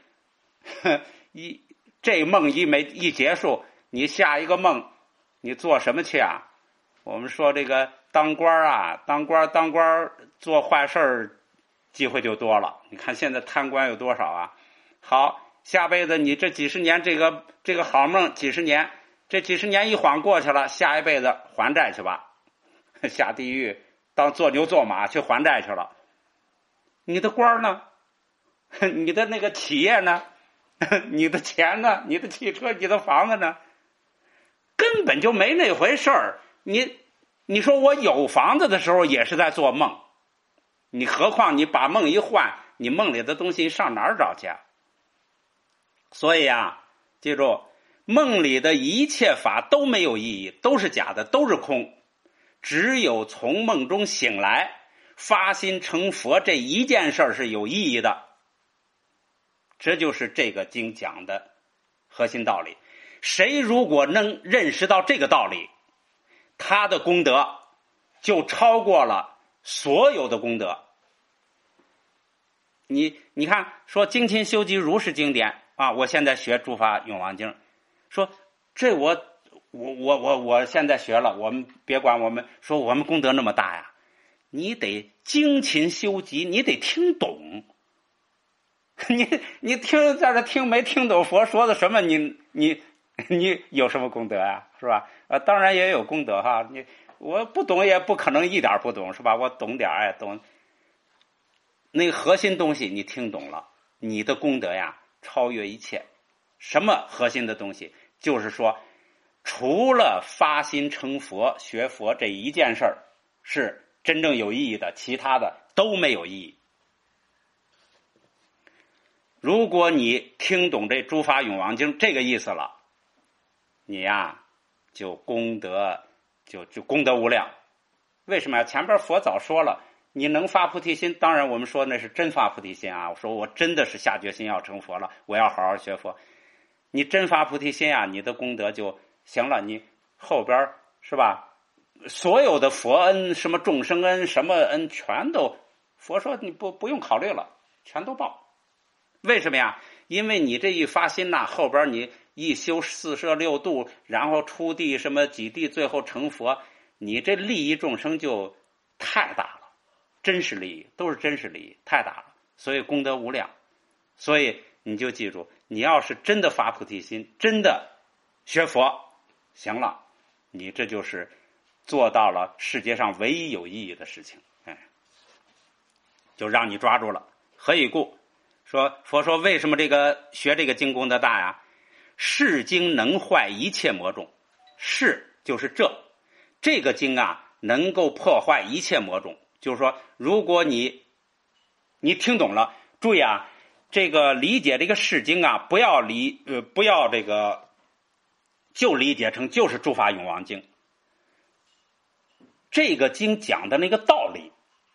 这梦一结束，你下一个梦你做什么去啊？我们说这个当官啊，当官做坏事机会就多了。你看现在贪官有多少啊？好，下辈子你这几十年这个好梦几十年，这几十年一晃过去了，下一辈子还债去吧，下地狱当做牛做马去还债去了。你的官呢？你的那个企业呢？你的钱呢？你的汽车、你的房子呢？根本就没那回事儿。你说我有房子的时候也是在做梦，你何况你把梦一换，你梦里的东西上哪儿找去？所以啊，记住，梦里的一切法都没有意义，都是假的，都是空。只有从梦中醒来，发心成佛这一件事是有意义的。这就是这个经讲的核心道理。谁如果能认识到这个道理，他的功德就超过了所有的功德。你看，说精勤修集如是经典啊，我现在学诸法永王经，说这我现在学了，我们别管我们说我们功德那么大呀，你得精勤修集，你得听懂。你听在这听没听懂佛说的什么？你有什么功德啊？是吧？当然也有功德哈。我不懂也不可能一点不懂，是吧？我懂点懂。那个核心东西你听懂了，你的功德呀超越一切。什么核心的东西？就是说，除了发心成佛、学佛这一件事儿是真正有意义的，其他的都没有意义。如果你听懂这诸法永王经这个意思了，你呀就功德就功德无量。为什么呀？前边佛早说了，你能发菩提心，当然我们说那是真发菩提心啊。我说我真的是下决心要成佛了，我要好好学佛。你真发菩提心啊，你的功德就行了。你后边是吧？所有的佛恩、什么众生恩、什么恩，全都佛说你不用考虑了，全都报。为什么呀？因为你这一发心呐，后边你一修四摄六度，然后出地什么几地，最后成佛，你这利益众生就太大了，真实利益都是真实利益，太大了，所以功德无量。所以你就记住，你要是真的发菩提心，真的学佛，行了，你这就是做到了世界上唯一有意义的事情。就让你抓住了。何以故？说佛说为什么学这个经功德大呀？是经能坏一切魔种，是就是这个经啊，能够破坏一切魔种。就是说，如果你听懂了，注意啊，这个理解这个是经啊，不要这个就理解成就是诸法永王经。这个经讲的那个道理，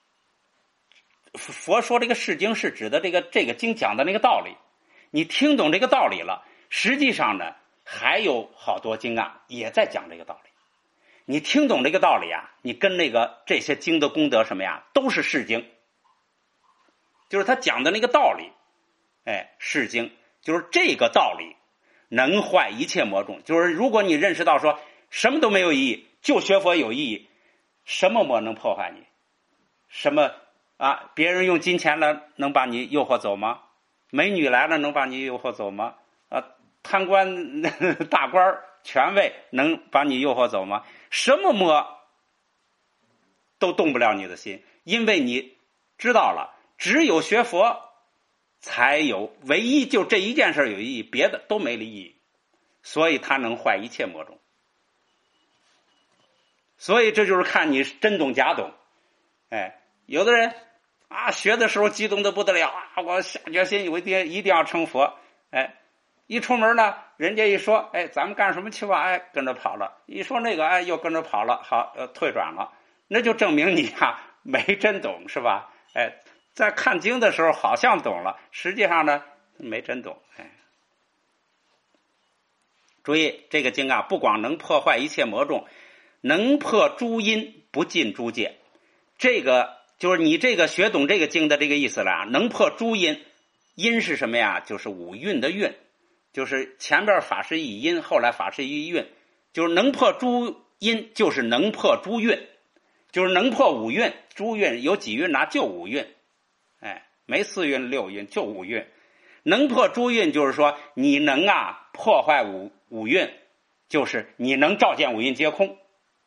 佛说这个是经是指的这个经讲的那个道理，你听懂这个道理了，实际上呢还有好多经啊也在讲这个道理。你听懂这个道理啊，你跟这些经的功德什么呀，都是是经，就是他讲的那个道理。是经就是这个道理能坏一切魔种。就是如果你认识到说什么都没有意义，就学佛有意义，什么魔能破坏你？什么啊？别人用金钱了能把你诱惑走吗？美女来了能把你诱惑走吗？贪官大官权位能把你诱惑走吗？什么魔都动不了你的心，因为你知道了，只有学佛才有唯一就这一件事有意义，别的都没意义，所以它能坏一切魔种。所以这就是看你真懂假懂。有的人啊，学的时候激动的不得了啊，我下决心一定要成佛。 一出门呢，人家一说，哎，咱们干什么去吧？哎，跟着跑了。一说那个，哎，又跟着跑了，好，退转了，那就证明你啊没真懂，是吧？哎，在看经的时候好像懂了，实际上呢没真懂。哎，注意这个经啊，不光能破坏一切魔众，能破诸阴，不进诸界。这个就是你这个学懂这个经的这个意思了啊，能破诸阴。阴是什么呀？就是五蕴的蕴，就是前边法是一阴，后来法是一蕴，就是能破诸阴，就是能破诸蕴，就是能破五蕴。诸蕴有几蕴呢？就五蕴，哎，没四蕴六蕴，就五蕴。能破诸蕴，就是说你能啊破坏五蕴，就是你能照见五蕴皆空，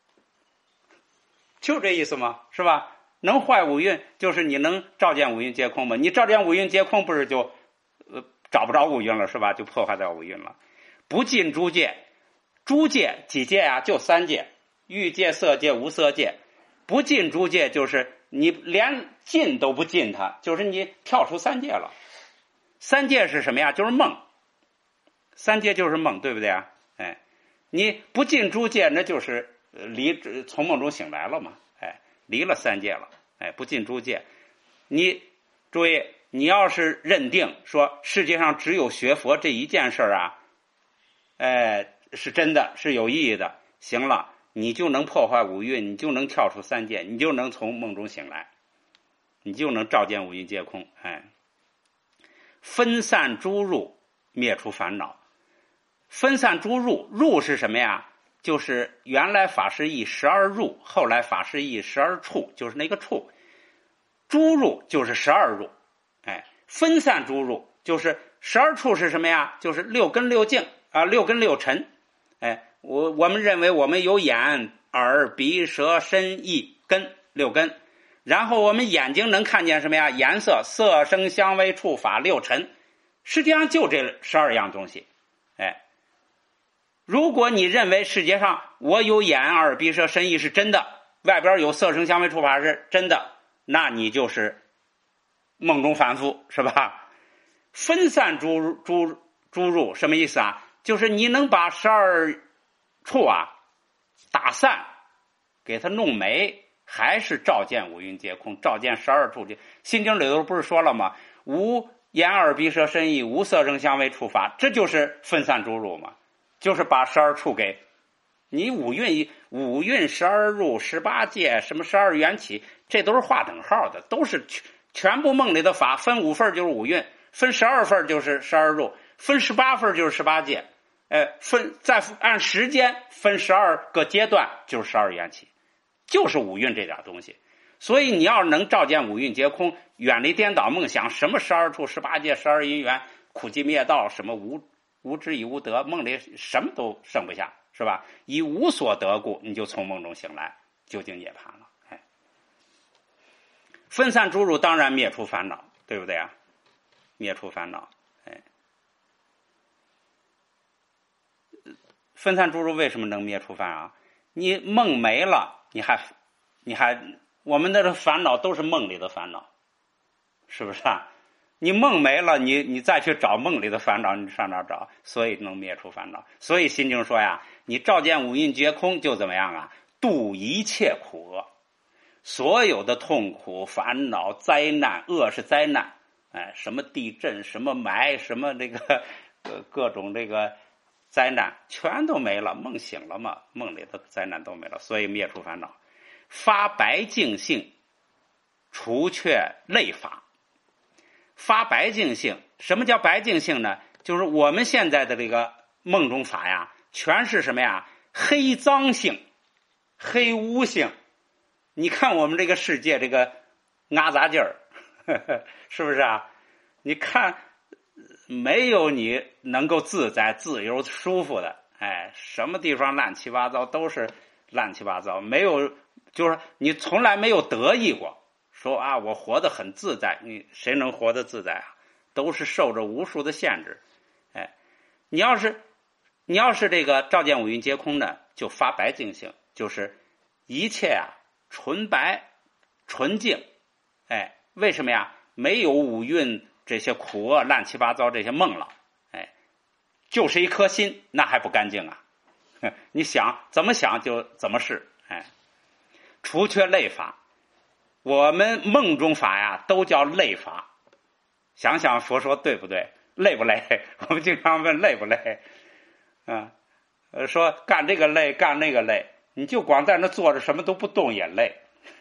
就这意思吗？是吧？能坏五蕴，就是你能照见五蕴皆空吗？你照见五蕴皆空，不是就找不着五蕴了，是吧？就破坏掉五蕴了。不进诸界，诸界几界啊？就三界：欲界、色界、无色界。不进诸界，就是你连进都不进它，就是你跳出三界了。三界是什么呀？就是梦。三界就是梦，对不对啊？哎，你不进诸界，那就是从梦中醒来了嘛。哎，离了三界了。哎，不进诸界。你注意，你要是认定说世界上只有学佛这一件事啊，是真的，是有意义的，行了，你就能破坏五蕴，你就能跳出三界，你就能从梦中醒来，你就能照见五蕴皆空。哎，分散诸入，灭除烦恼。分散诸入，入是什么呀？就是原来法师意12入，后来法师意12处，就是那个处。诸入就是12入，哎，分散诸入就是12处是什么呀？就是六根六境啊，六根六尘。哎，我们认为我们有眼、耳、鼻、舌、身、意根六根，然后我们眼睛能看见什么呀？颜色、色、声、香味、触、法六尘，实际上就这12样东西。哎，如果你认为世界上我有眼、耳、鼻、舌、身、意是真的，外边有色、声、香味、触、法是真的，那你就是梦中凡夫，是吧？分散诸入什么意思啊？就是你能把12处啊打散，给它弄没，还是照见五蕴皆空，照见12处。心经里头不是说了吗？无眼耳鼻舌身意，无色声香味触法，这就是分散诸入嘛，就是把12处给你五蕴12入18界什么12缘起，这都是划等号的，都是全部梦里的法，分5份就是五蕴，分12份就是12入，分18份就是18界，再按时间分12个阶段就是12缘起，就是五蕴这点东西。所以你要能照见五蕴皆空，远离颠倒梦想，什么12处18界12因缘苦集灭道，什么无知以无得，梦里什么都剩不下，是吧？以无所得故，你就从梦中醒来，究竟涅槃了。哎，分散诸入当然灭除烦恼，对不对啊？灭除烦恼。哎，分散诸入为什么能灭除烦恼？你梦没了，你还我们的烦恼都是梦里的烦恼，是不是啊？你梦没了，你再去找梦里的烦恼，你上哪儿找？所以能灭除烦恼。所以心经说呀，你照见五蕴皆空，就怎么样啊？度一切苦厄，所有的痛苦、烦恼、灾难，恶是灾难，哎，什么地震、什么霾、什么这个各种这个灾难，全都没了。梦醒了嘛，梦里的灾难都没了，所以灭除烦恼。发白净性，除却类法。发白净性，什么叫白净性呢？就是我们现在的这个梦中法呀，全是什么呀？黑脏性、黑污性。你看我们这个世界这个阿杂劲儿，是不是啊？你看没有你能够自在、自由、舒服的，哎，什么地方乱七八糟都是乱七八糟，没有，就是你从来没有得意过。说啊，我活得很自在，你谁能活得自在啊？都是受着无数的限制。哎，你要是这个照见五蕴皆空呢，就发白净性，就是一切啊纯白纯净。哎，为什么呀？没有五蕴这些苦厄乱七八糟这些梦了。哎， 就是一颗心，那还不干净啊？你想怎么想就怎么是。除却类法，我们梦中法呀都叫类法。想想佛说对不对？累不累？我们经常问累不累？说干这个累，干那个累，你就光在那坐着什么都不动也累。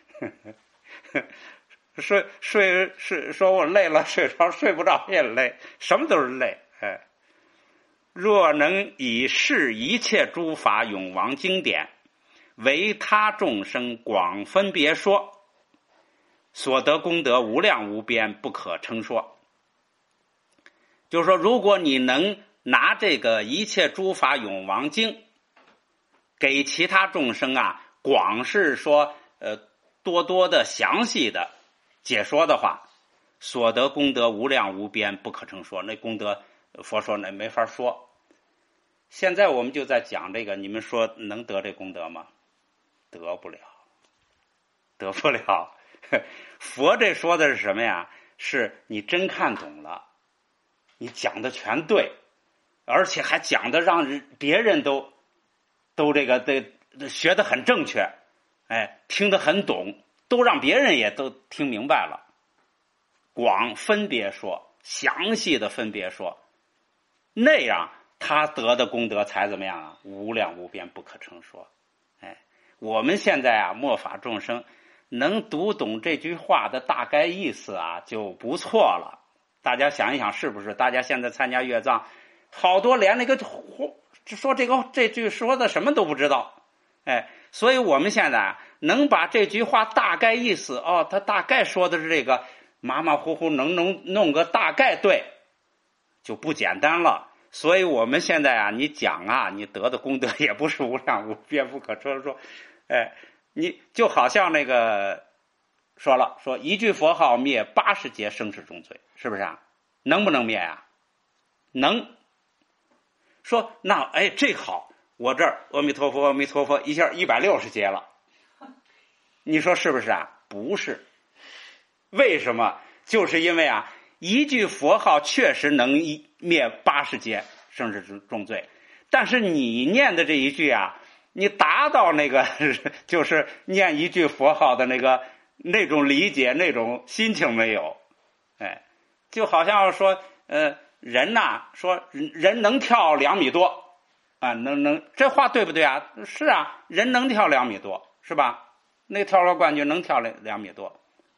说我累了，睡着睡不着也累，什么都是累。若能以是一切诸法永王经典，为他众生广分别说，所得功德无量无边，不可称说。就是说，如果你能拿这个一切诸法永王经给其他众生啊，广是说多多的详细的解说的话，所得功德无量无边，不可称说。那功德佛说那没法说。现在我们就在讲这个，你们说能得这功德吗？得不了，得不了。佛这说的是什么呀？是你真看懂了，你讲的全对，而且还讲的让别人都这个学得很正确，听得很懂，都让别人也都听明白了。广分别说，详细的分别说，那样他得的功德才怎么样啊？无量无边，不可称说。我们现在啊，末法众生能读懂这句话的大概意思啊，就不错了。大家想一想，是不是？大家现在参加阅藏，好多连那个说这句说的什么都不知道。所以我们现在啊，能把这句话大概意思他大概说的是这个，马马虎虎能弄个大概对，就不简单了。所以我们现在啊，你讲啊，你得的功德也不是无量无边，不可称说。你就好像那个说一句佛号灭80劫生死重罪，是不是啊？能不能灭啊？能。说那这好，我这儿阿弥陀佛阿弥陀佛一下160劫了，你说是不是啊？不是。为什么？就是因为啊，一句佛号确实能灭80劫生死重罪，但是你念的这一句啊，你达到那个就是念一句佛号的那种理解，那种心情没有。就好像说人呐，说人能跳2米多啊，这话对不对啊？是啊，人能跳2米多，是吧？那个跳高冠军能跳2米多。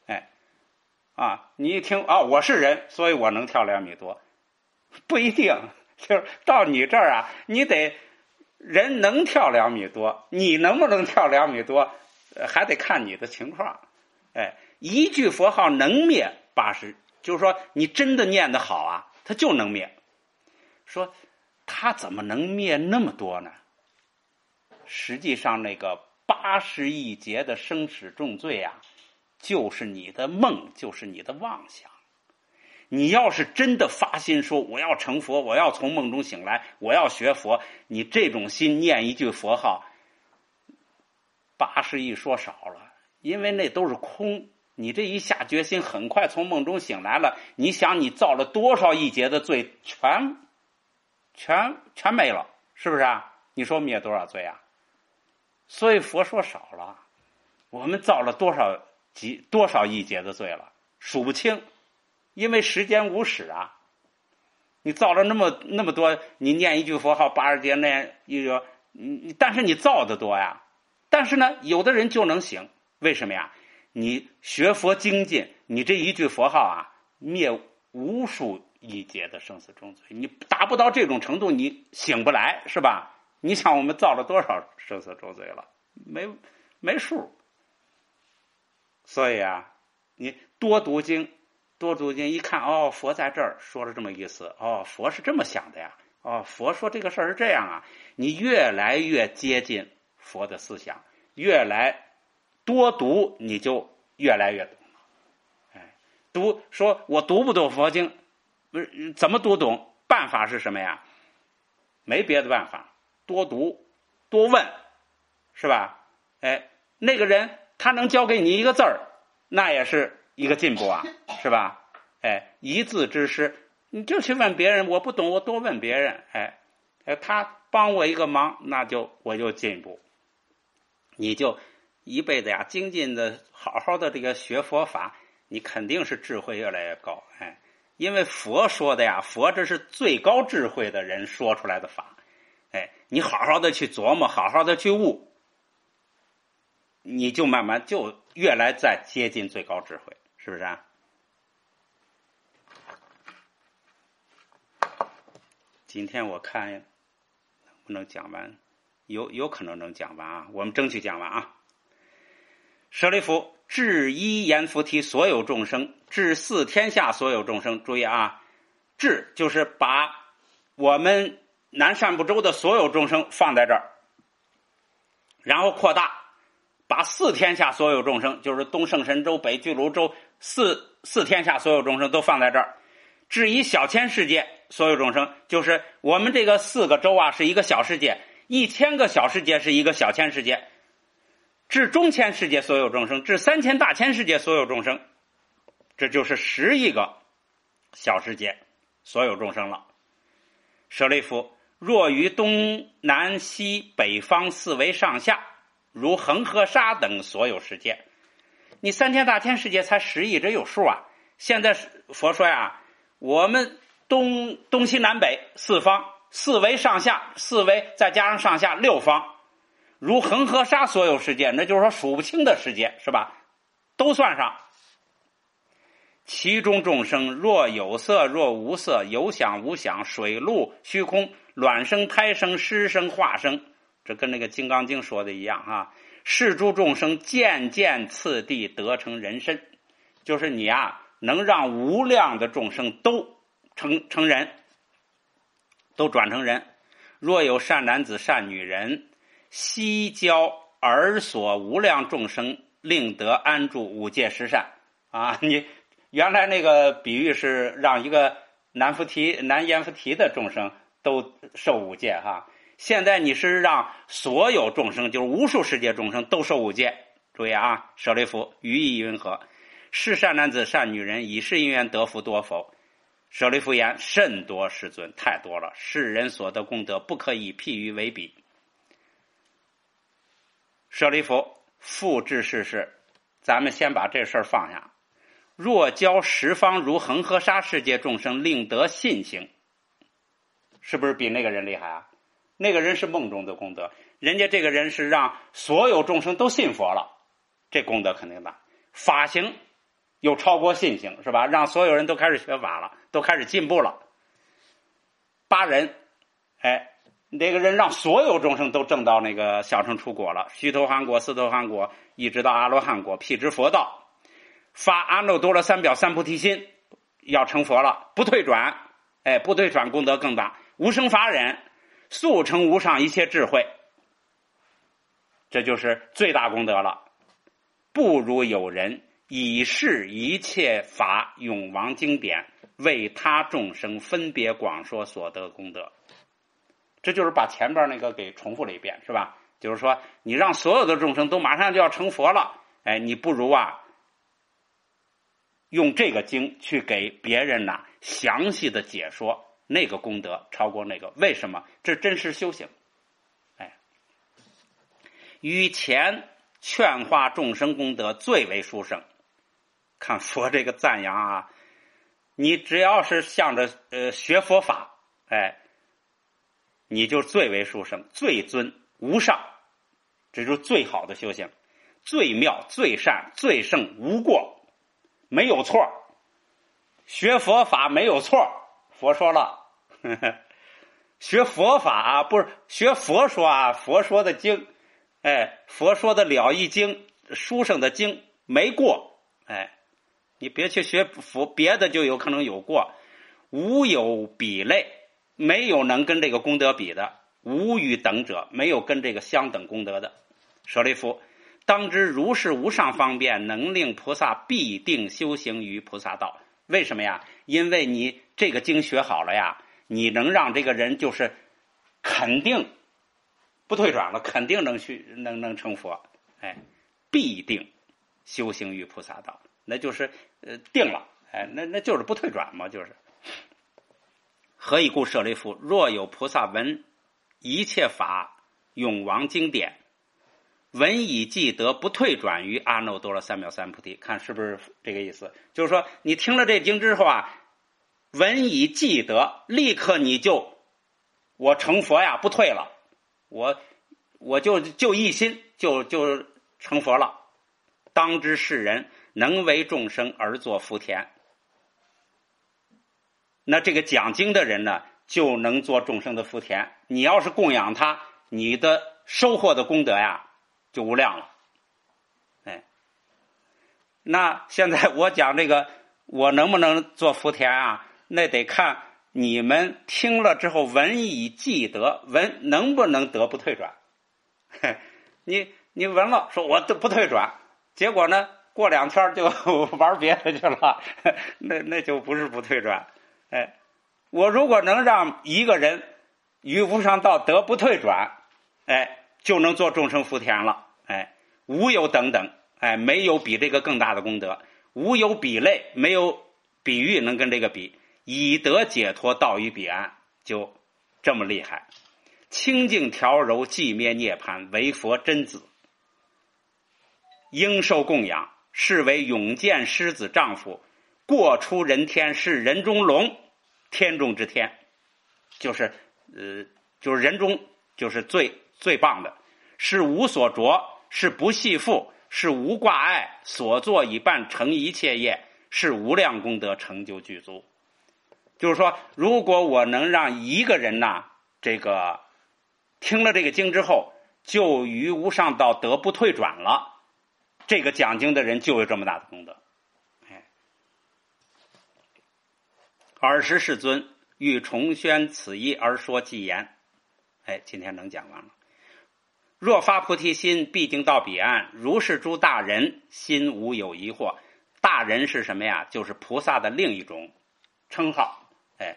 你一听我是人，所以我能跳2米多，不一定。就是到你这儿啊，你得人能跳2米多，你能不能跳2米多，还得看你的情况。一句佛号能灭80，就是说你真的念得好啊，它就能灭。说他怎么能灭那么多呢？实际上那个80亿劫的生死重罪啊，就是你的梦，就是你的妄想。你要是真的发心说我要成佛，我要从梦中醒来，我要学佛，你这种心念一句佛号，80亿说少了，因为那都是空。你这一下决心，很快从梦中醒来了，你想你造了多少亿劫的罪，全没了，是不是啊？你说灭多少罪啊？所以佛说少了，我们造了多少亿劫的罪了，数不清，因为时间无始啊。你造了那么多，你念一句佛号80劫念但是你造的多呀。但是呢，有的人就能行，为什么呀？你学佛精进，你这一句佛号啊，灭无数亿劫的生死重罪。你达不到这种程度，你醒不来，是吧？你想我们造了多少生死重罪了？没数。所以啊，你多读经，一看佛在这儿说了这么意思，佛是这么想的呀，佛说这个事儿是这样啊，你越来越接近佛的思想，越来多读，你就越来越懂了。说我读不懂佛经，怎么读懂？办法是什么呀？没别的办法，多读多问，是吧？那个人他能教给你一个字儿，那也是一个进步啊，是吧？一字之师，你就去问别人，我不懂，我多问别人。 他帮我一个忙，那我就进步。你就一辈子呀，精进的好好的这个学佛法，你肯定是智慧越来越高。因为佛说的呀，佛这是最高智慧的人说出来的法。你好好的去琢磨，好好的去悟，你就慢慢就越来在接近最高智慧，是不是啊？今天我看能不能讲完，有可能能讲完啊，我们争取讲完啊。舍利弗，至一阎浮提所有众生，至四天下所有众生。注意啊，至就是把我们南赡部洲的所有众生放在这儿，然后扩大，把四天下所有众生，就是东胜神州、北俱卢洲四天下所有众生都放在这儿。至一小千世界所有众生，就是我们这个4个洲啊是一个小世界，1000个小世界是一个小千世界。至中千世界所有众生，至3000大千世界所有众生，这就是10亿个小世界所有众生了。舍利弗，若于东南西北方4维上下，如恒河沙等所有世界，你3000大千世界才10亿，这有数啊。现在佛说呀，我们东西南北4方，4维上下，4维再加上上下6方，如恒河沙所有世界，那就是说数不清的世界，是吧？都算上。其中众生若有色若无色，有想无想，水陆虚空，卵生胎生湿生化生，这跟那个《金刚经》说的一样哈。是诸众生渐渐次第得成人身，就是你啊能让无量的众生都成人，都转成人。若有善男子善女人，悉教尔所无量众生，令得安住5戒十善啊！你原来那个比喻是让一个南阎浮提的众生都受5戒哈，现在你是让所有众生，就是无数世界众生都受5戒。注意啊，舍利弗，于意云何？是善男子善女人，以是因缘得福多否？舍利弗言：甚多世尊，太多了，世人所得功德，不可以譬喻为比。舍利弗，复至世，咱们先把这事儿放下。若教十方如恒河沙世界众生，令得信行，是不是比那个人厉害啊？那个人是梦中的功德，人家这个人是让所有众生都信佛了，这功德肯定大。法行又超过信行，是吧？让所有人都开始学法了，都开始进步了。8人，那个人让所有众生都证到那个小乘出果了，须陀洹果、斯陀洹果，一直到阿罗汉果，辟支佛道，发阿耨多罗三藐三菩提心，要成佛了，不退转，不退转功德更大。无生法忍，速成无上一切智慧，这就是最大功德了。不如有人以是一切法永亡经典，为他众生分别广说所得功德。这就是把前边那个给重复了一遍，是吧？就是说你让所有的众生都马上就要成佛了，你不如用这个经去给别人详细的解说，那个功德超过那个。为什么？这真实修行。与前劝化众生功德最为殊胜。看佛这个赞扬啊，你只要是向着学佛法，你就最为殊胜，最尊无上，这就是最好的修行，最妙最善最胜无过，没有错。学佛法没有错，佛说了学佛法不是学佛说佛说的经，佛说的了义经，殊胜的经没过，你别去学佛别的，就有可能有过。无有比类，没有能跟这个功德比的，无与等者，没有跟这个相等功德的。舍利弗，当知如是无上方便，能令菩萨必定修行于菩萨道。为什么呀？因为你这个经学好了呀，你能让这个人就是肯定不退转了，肯定能成佛，必定修行于菩萨道，那就是定了，那就是不退转嘛，就是。何以故？舍利弗，若有菩萨闻一切法永亡经典，闻以记得，不退转于阿耨多罗三藐三菩提。看是不是这个意思？就是说你听了这经之后啊，闻以记得，立刻你就我成佛呀，不退了，我就一心就成佛了。当知世人能为众生而作福田。那这个讲经的人呢，就能做众生的福田。你要是供养他，你的收获的功德呀，就无量了。哎，那现在我讲这个，我能不能做福田啊？那得看你们听了之后闻以记得，闻能不能得不退转。你闻了说我都不退转，结果呢过2天就玩别的去了，那就不是不退转。哎，我如果能让一个人于无上道得不退转，哎，就能做众生福田了。哎，无有等等，哎，没有比这个更大的功德，无有比类，没有比喻能跟这个比，以得解脱到于彼岸，就这么厉害。清净调柔寂灭涅槃，为佛真子，应受供养，是为永见狮子丈夫，过出人天，是人中龙，天中之天，就是人中就是最棒的，是无所着，是不系缚，是无挂碍，所作已办成一切业，是无量功德成就具足。就是说，如果我能让一个人呐，这个听了这个经之后，就于无上道得不退转了，这个讲经的人就有这么大的功德。尔时世尊欲重宣此意而说偈言。哎，今天能讲完了。若发菩提心，必经到彼岸。如是诸大人，心无有疑惑。大人是什么呀？就是菩萨的另一种称号。哎，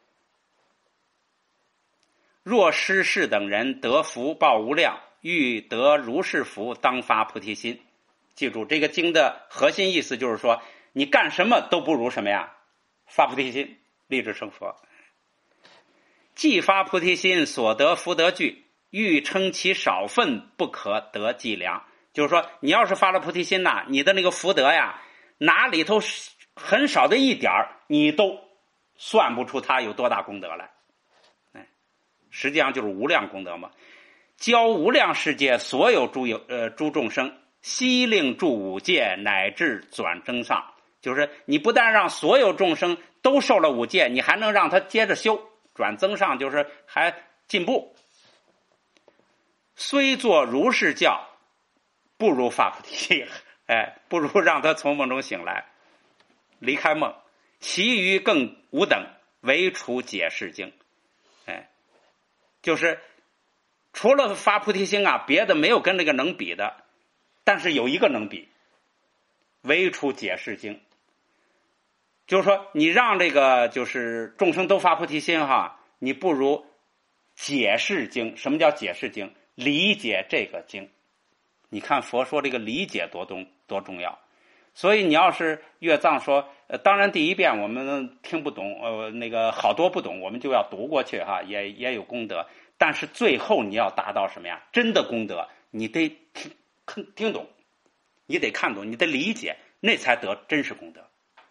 若师士等人得福报无量，欲得如是福，当发菩提心。记住，这个经的核心意思就是说，你干什么都不如什么呀？发菩提心，立志成佛。既发菩提心，所得福德具，欲称其少分，不可得计量。就是说，你要是发了菩提心呐，你的那个福德呀，哪里头很少的一点你都算不出它有多大功德来。哎，实际上就是无量功德嘛。教无量世界所有诸众生，悉令住五戒，乃至转增上。就是你不但让所有众生都受了五戒，你还能让他接着修，转增上，就是还进步。虽作如是教，不如发菩提。哎，不如让他从梦中醒来，离开梦。其余更无等，唯除解释经。哎，就是除了发菩提心啊，别的没有跟这个能比的，但是有一个能比，唯除解释经。就是说，你让这个就是众生都发菩提心哈，你不如解释经。什么叫解释经？理解这个经。你看佛说这个理解多重要。所以你要是阅藏说，当然第一遍我们听不懂，那个好多不懂，我们就要读过去哈，也有功德。但是最后你要达到什么呀？真的功德，你得听懂，你得看懂，你得理解，那才得真实功德。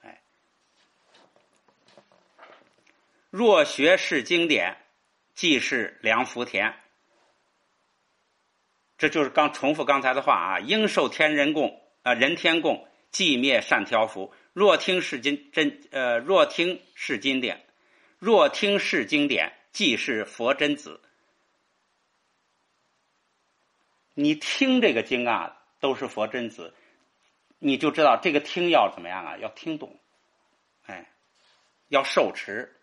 若学是经典，即是良福田。这就是重复刚才的话啊，应受天人供人天供，寂灭善调伏。若听是经典，若听是经典，即是佛真子。你听这个经啊，都是佛真子，你就知道这个听要怎么样啊？要听懂，哎，要受持。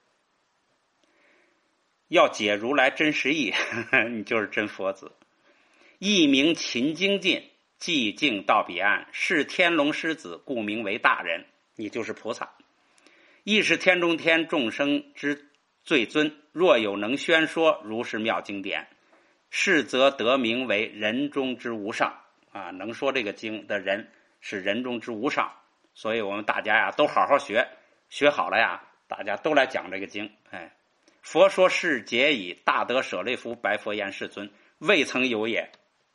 要解如来真实义，你就是真佛子。一名勤精进，寂静到彼岸，是天龙狮子，故名为大人，你就是菩萨。亦是天中天，众生之最尊。若有能宣说如是妙经典，是则得名为人中之无上啊！能说这个经的人是人中之无上。所以我们大家呀，都好好学，学好了呀，大家都来讲这个经。哎， 佛说是解矣。大德舍利弗白佛言：世尊，未曾有也。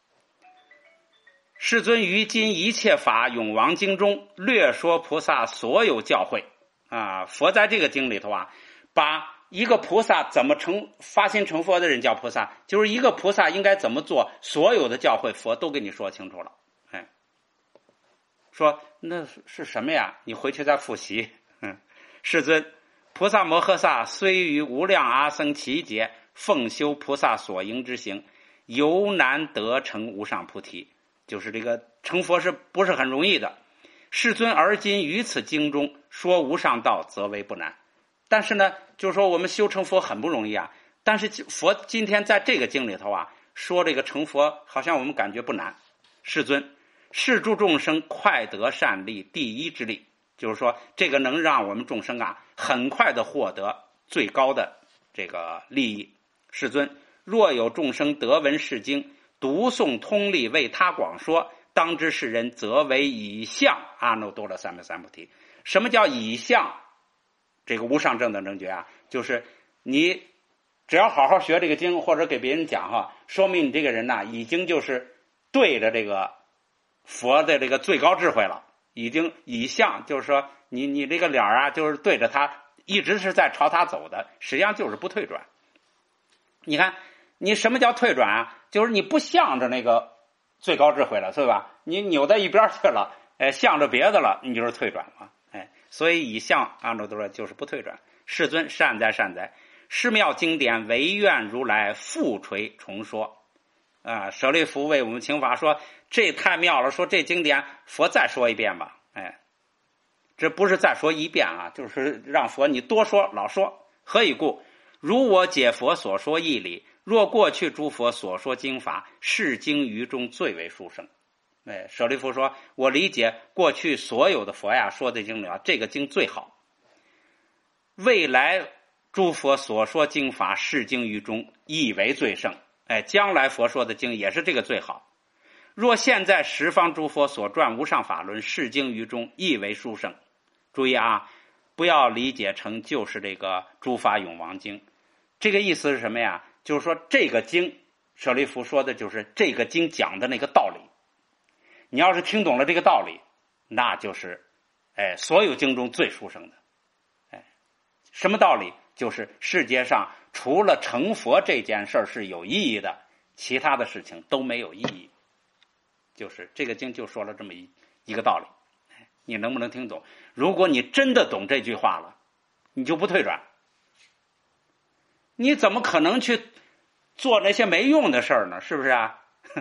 世尊于今一切法永王经中略说菩萨所有教诲啊。佛在这个经里头啊，把一个菩萨怎么发心成佛的人叫菩萨，就是一个菩萨应该怎么做，所有的教诲佛都给你说清楚了。哎，说那是什么呀？你回去再复习。世尊，菩萨摩诃萨虽于无量阿僧祇劫奉修菩萨所应之行，犹难得成无上菩提。就是这个成佛是不是很容易的？世尊而今于此经中说无上道，则为不难。但是呢，就是说我们修成佛很不容易啊。但是佛今天在这个经里头啊，说这个成佛，好像我们感觉不难。世尊，是诸众生快得善利第一之利，就是说这个能让我们众生啊，很快的获得最高的这个利益。世尊，若有众生得闻是经，读诵通利为他广说，当知是人则为以相阿耨多罗三藐三菩提。什么叫以相这个无上正等正觉啊？就是你只要好好学这个经，或者给别人讲哈，说明你这个人呐，已经就是对着这个佛的这个最高智慧了，已经以相，就是说你这个脸啊，就是对着他，一直是在朝他走的，实际上就是不退转。你看你什么叫退转啊？就是你不向着那个最高智慧了，是吧？你扭到一边去了，向着别的了，你就是退转了。所以以相阿耨多罗就是不退转。世尊，善哉善哉，是妙经典，唯愿如来复垂重说。舍利弗为我们请法说，这太妙了，说这经典佛再说一遍吧。这不是再说一遍啊，就是让佛你多说老说。何以故？如我解佛所说义理，若过去诸佛所说经法，是经于中最为殊胜。舍利弗说，我理解过去所有的佛呀说的经里啊，这个经最好。未来诸佛所说经法，是经于中亦为最胜。将来佛说的经也是这个最好。若现在十方诸佛所传无上法轮，是经于中亦为殊胜。注意啊，不要理解成就是这个诸法永王经。这个意思是什么呀？就是说这个经，舍利弗说的就是这个经讲的那个道理。你要是听懂了这个道理，那就是所有经中最殊胜的。什么道理？就是世界上除了成佛这件事是有意义的，其他的事情都没有意义。就是这个经就说了这么一个道理。你能不能听懂？如果你真的懂这句话了，你就不退转。你怎么可能去做那些没用的事儿呢？是不是啊？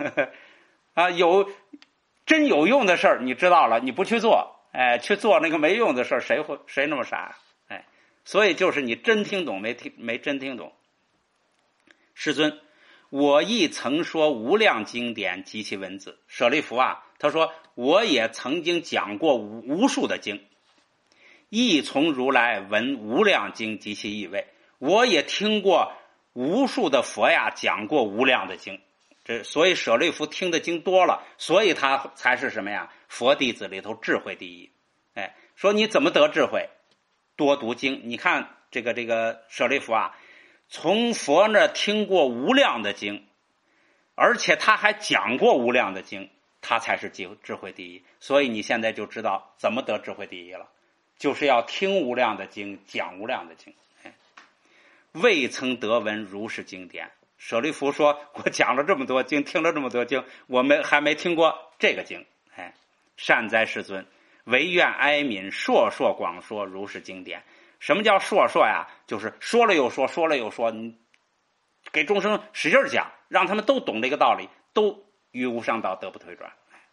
真有用的事儿，你知道了，你不去做，去做那个没用的事儿，谁那么傻？所以就是你真听懂没真听懂。世尊，我亦曾说无量经典及其文字。舍利弗啊，他说我也曾经讲过无数的经，亦从如来闻无量经及其意味。我也听过无数的佛呀讲过无量的经。所以舍利弗听的经多了，所以他才是什么呀？佛弟子里头智慧第一。说你怎么得智慧？多读经。你看这个舍利弗啊，从佛那听过无量的经，而且他还讲过无量的经，他才是智慧第一。所以你现在就知道怎么得智慧第一了，就是要听无量的经，讲无量的经。未曾得闻如是经典。舍利弗说，我讲了这么多经，听了这么多经，我们还没听过这个经。善哉世尊，唯愿哀悯烁烁广说如是经典。什么叫烁烁呀？就是说了又说，说了又说，你给众生使劲讲，让他们都懂这个道理，都于无上道得不退转。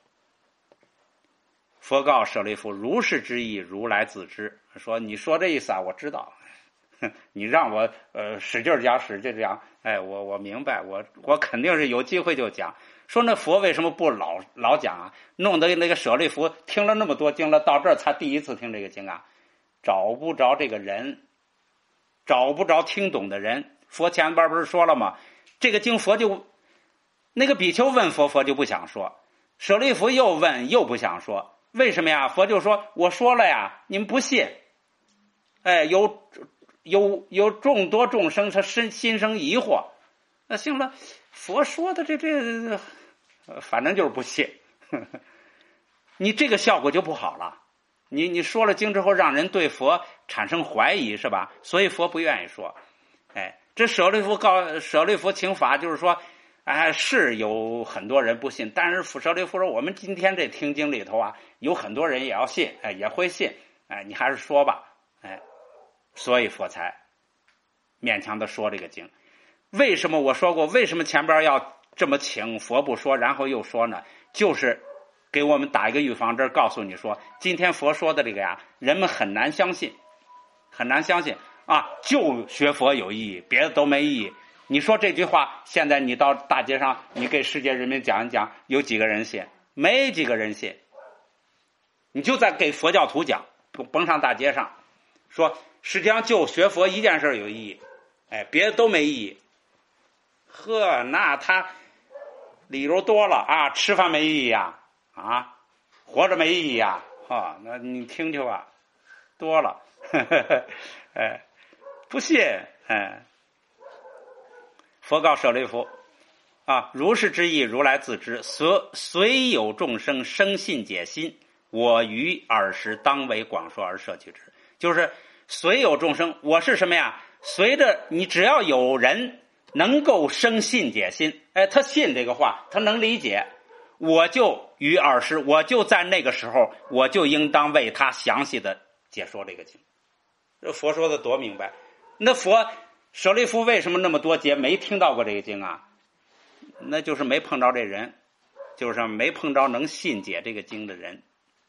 佛告舍利弗，如是之意，如来自知。说你说这意思啊，我知道。你让我使劲讲，我明白，我肯定是有机会就讲。说那佛为什么不老讲啊？弄得那个舍利弗听了那么多经了，到这儿才第一次听这个经啊，找不着这个人，找不着听懂的人。佛前边不是说了吗？这个经佛就那个比丘问佛，佛就不想说；舍利弗又问，又不想说。为什么呀？佛就说我说了呀，你们不信。有有众多众生他心生疑惑，那行了，佛说的这反正就是不信，你这个效果就不好了。你说了经之后，让人对佛产生怀疑，是吧？所以佛不愿意说。这舍利弗请法，就是说，是有很多人不信，但是舍利弗说，我们今天这听经里头啊，有很多人也要信，也会信，你还是说吧，所以佛才勉强的说这个经。为什么我说过，为什么前边要这么请佛不说，然后又说呢？就是给我们打一个预防针，告诉你说，今天佛说的这个呀，人们很难相信，很难相信啊！就学佛有意义，别的都没意义。你说这句话，现在你到大街上，你给世界人民讲一讲，有几个人信？没几个人信。你就在给佛教徒讲，甭上大街上，说实际上就学佛一件事有意义，别的都没意义。那他理由多了啊，吃饭没意义呀，活着没意义呀，那你听听吧，多了，不信，佛告舍利弗如是之意，如来自知，虽有众生生信解心，我于尔时当为广说而摄取之。就是虽有众生，我是什么呀？随着你只要有人能够生信解心，他信这个话，他能理解，我就于尔时，我就在那个时候，我就应当为他详细的解说这个经。这佛说的多明白。那舍利弗为什么那么多劫没听到过这个经啊？那就是没碰着这人，就是没碰着能信解这个经的人。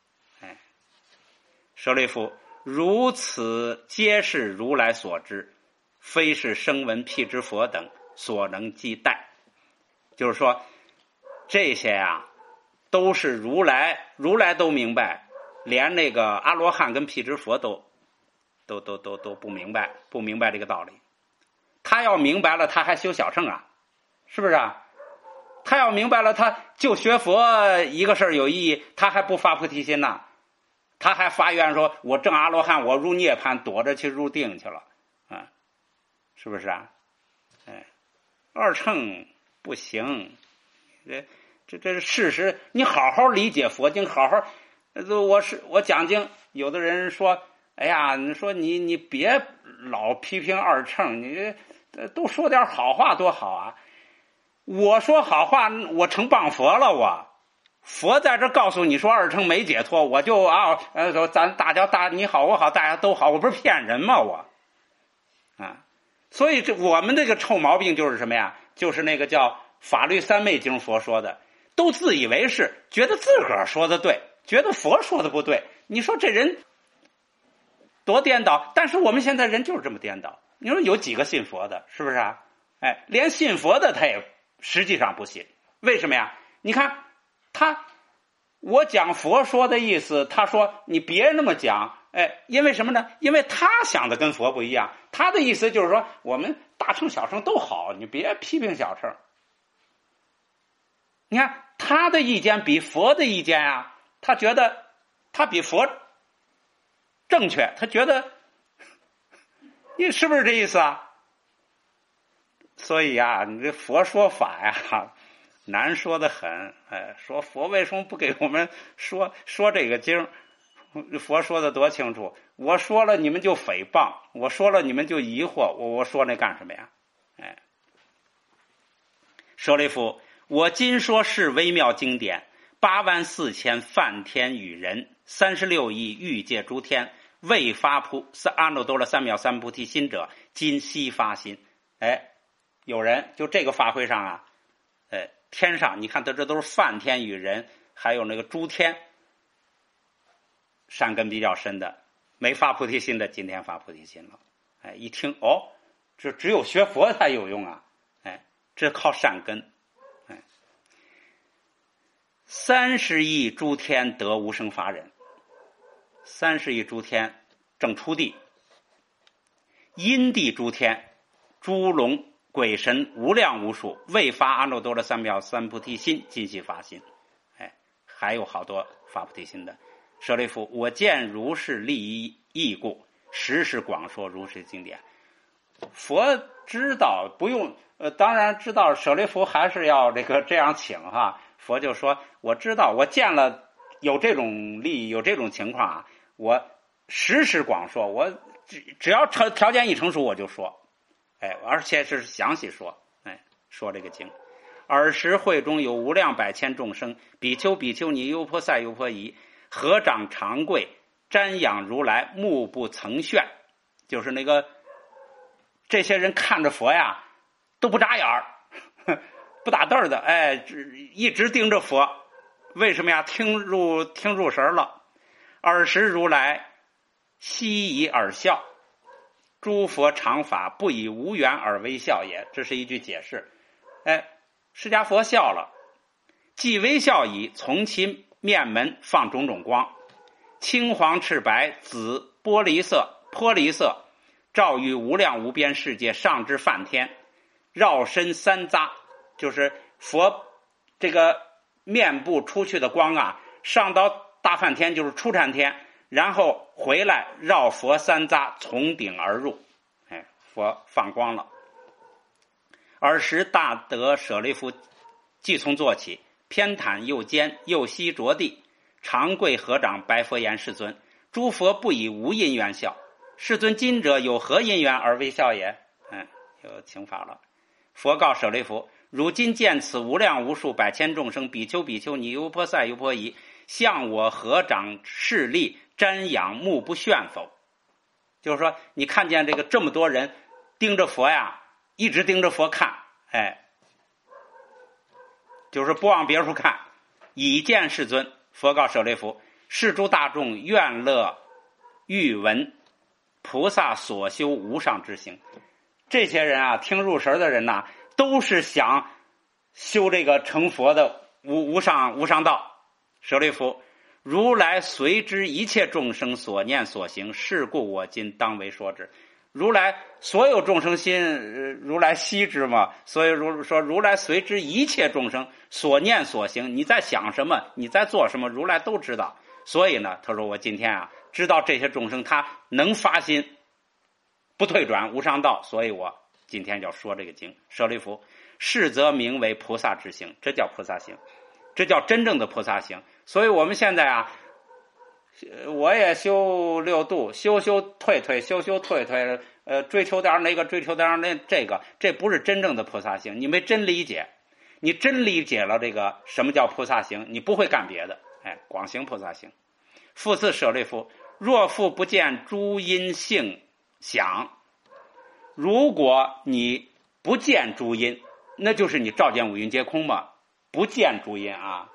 舍利弗，如此皆是如来所知，非是声闻辟支佛等所能记代。就是说这些都是如来都明白，连那个阿罗汉跟辟支佛都不明白这个道理。他要明白了，他还修小乘是不是他要明白了，他就学佛一个事儿有意义，他还不发菩提心呢？他还发愿说，我证阿罗汉，我入涅槃，躲着去入定去了，是不是二乘不行，这是事实。你好好理解佛经，好好，我讲经，有的人说，你说你别老批评二乘，你都说点好话多好啊！我说好话，我成谤佛了，佛在这告诉你说二乘没解脱，我就咱大家你好我好大家都好，我不是骗人吗？所以我们这个臭毛病就是什么呀？就是那个叫法律三昧经佛说的，都自以为是，觉得自个儿说的对，觉得佛说的不对。你说这人多颠倒！但是我们现在人就是这么颠倒。你说有几个信佛的，是不是连信佛的他也实际上不信。为什么呀？你看我讲佛说的意思，他说你别那么讲，因为什么呢？因为他想的跟佛不一样，他的意思就是说我们大乘小乘都好，你别批评小乘。你看他的意见比佛的意见他觉得他比佛正确，他觉得你是不是这意思所以你这佛说法难说得很。说佛为什么不给我们说这个经？佛说的多清楚，我说了你们就诽谤，我说了你们就疑惑，我说那干什么呀？舍利弗，我今说是微妙经典，84000梵天与人，36亿欲界诸天，未发阿耨多罗三藐三菩提心者，今悉发心。有人就这个法会上天上你看这都是梵天与人，还有那个诸天，善根比较深的没发菩提心的今天发菩提心了。一听这只有学佛才有用这靠善根。30亿诸天得无生法忍，30亿诸天正出地，因地诸天诸龙鬼神无量无数，未发阿耨多罗三藐三菩提心，今悉发心。还有好多发菩提心的。舍利弗，我见如是利益故， 时时广说如是经典。佛知道不用，当然知道舍利弗还是要这样请哈。佛就说我知道，我见了有这种利益，有这种情况啊，我时时广说，我只要条件一成熟我就说，而且是详细说，说这个经。尔时会中有无量百千众生，比丘、比丘尼、优婆塞、优婆夷，合掌长跪，瞻仰如来，目不曾眩。就是这些人看着佛呀，都不眨眼儿，不打盹的，一直盯着佛。为什么呀？听入神了。尔时如来悉以耳笑，诸佛常法不以无缘而微笑也。这是一句解释。释迦佛笑了，既微笑已，从其面门放种种光，青黄赤白紫玻璃色，照于无量无边世界，上至梵天，绕身三匝，就是佛这个面部出去的光啊，上到大梵天，就是初禅天，然后回来绕佛三匝，从顶而入，佛放光了。尔时大德舍利弗即从坐起，偏袒右肩，右膝着地，长跪合掌，白佛言：世尊，诸佛不以无因缘笑，世尊今者有何因缘而微笑也？有请法了。佛告舍利弗：如今见此无量无数百千众生，比丘、比丘尼、优婆塞、优婆夷，向我合掌势力，瞻仰，目不眩否？就是说，你看见这么多人盯着佛呀，一直盯着佛看，就是不往别处看。已见世尊。佛告舍利弗：是诸大众愿乐欲闻菩萨所修无上之行。这些人啊，听入神的人呐，都是想修这个成佛的无上道。舍利弗，如来随知一切众生所念所行，是故我今当为说之。如来所有众生心，如来悉知嘛，所以如来随知一切众生所念所行，你在想什么，你在做什么，如来都知道。所以呢，他说我今天啊，知道这些众生他能发心不退转无上道，所以我今天要说这个经。舍利弗，是则名为菩萨之行，这叫菩萨行，这叫真正的菩萨行。所以我们现在啊，我也修六度，修退，追求点那个，追求点那这个，这不是真正的菩萨行。你没真理解，你真理解了这个什么叫菩萨行，你不会干别的。广行菩萨行。复次舍利弗，若复不见诸因性想，如果你不见诸因，那就是你照见五蕴皆空嘛。不见诸因啊，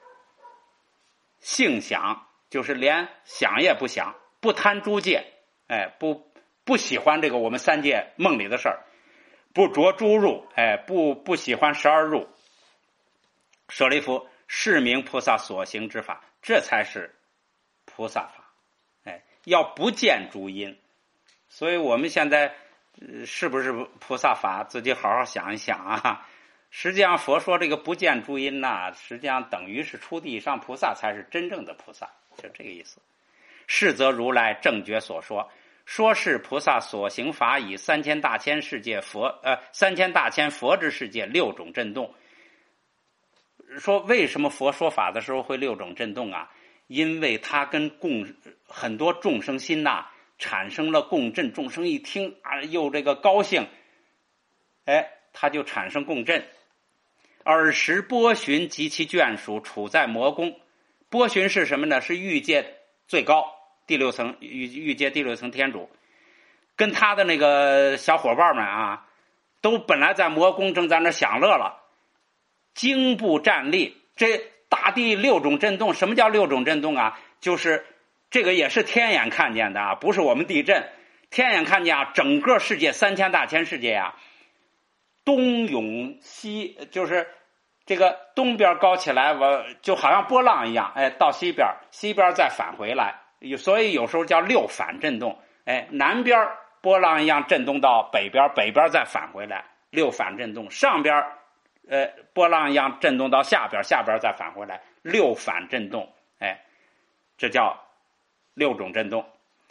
性想就是连想也不想，不贪诸界，不喜欢这个我们三界梦里的事儿，不着诸入，不喜欢12入。舍利弗，是名菩萨所行之法，这才是菩萨法。要不见诸因。所以我们现在是不是菩萨法，自己好好想一想啊。实际上佛说这个不见诸因呐，实际上等于是初地以上菩萨才是真正的菩萨，就这个意思。是则如来正觉所说，说是菩萨所行法以3000大千世界3000大千佛之世界6种震动。说为什么佛说法的时候会6种震动啊？因为他跟很多众生心呐产生了共振，众生一听啊又这个高兴，他就产生共振。尔时波旬及其眷属处在魔宫。波旬是什么呢？是欲界最高第6层，欲界第6层天主，跟他的那个小伙伴们啊，都本来在魔宫正在那享乐了，惊怖战栗。这大地6种震动，什么叫6种震动啊？就是这个也是天眼看见的啊，不是我们地震。天眼看见啊，整个世界3000大千世界啊，东涌西，就是这个东边高起来，就好像波浪一样，到西边再返回来，所以有时候叫6返震动。南边波浪一样震动到北边再返回来，6返震动。上边波浪一样震动到下边再返回来，6返震动。这叫6种震动。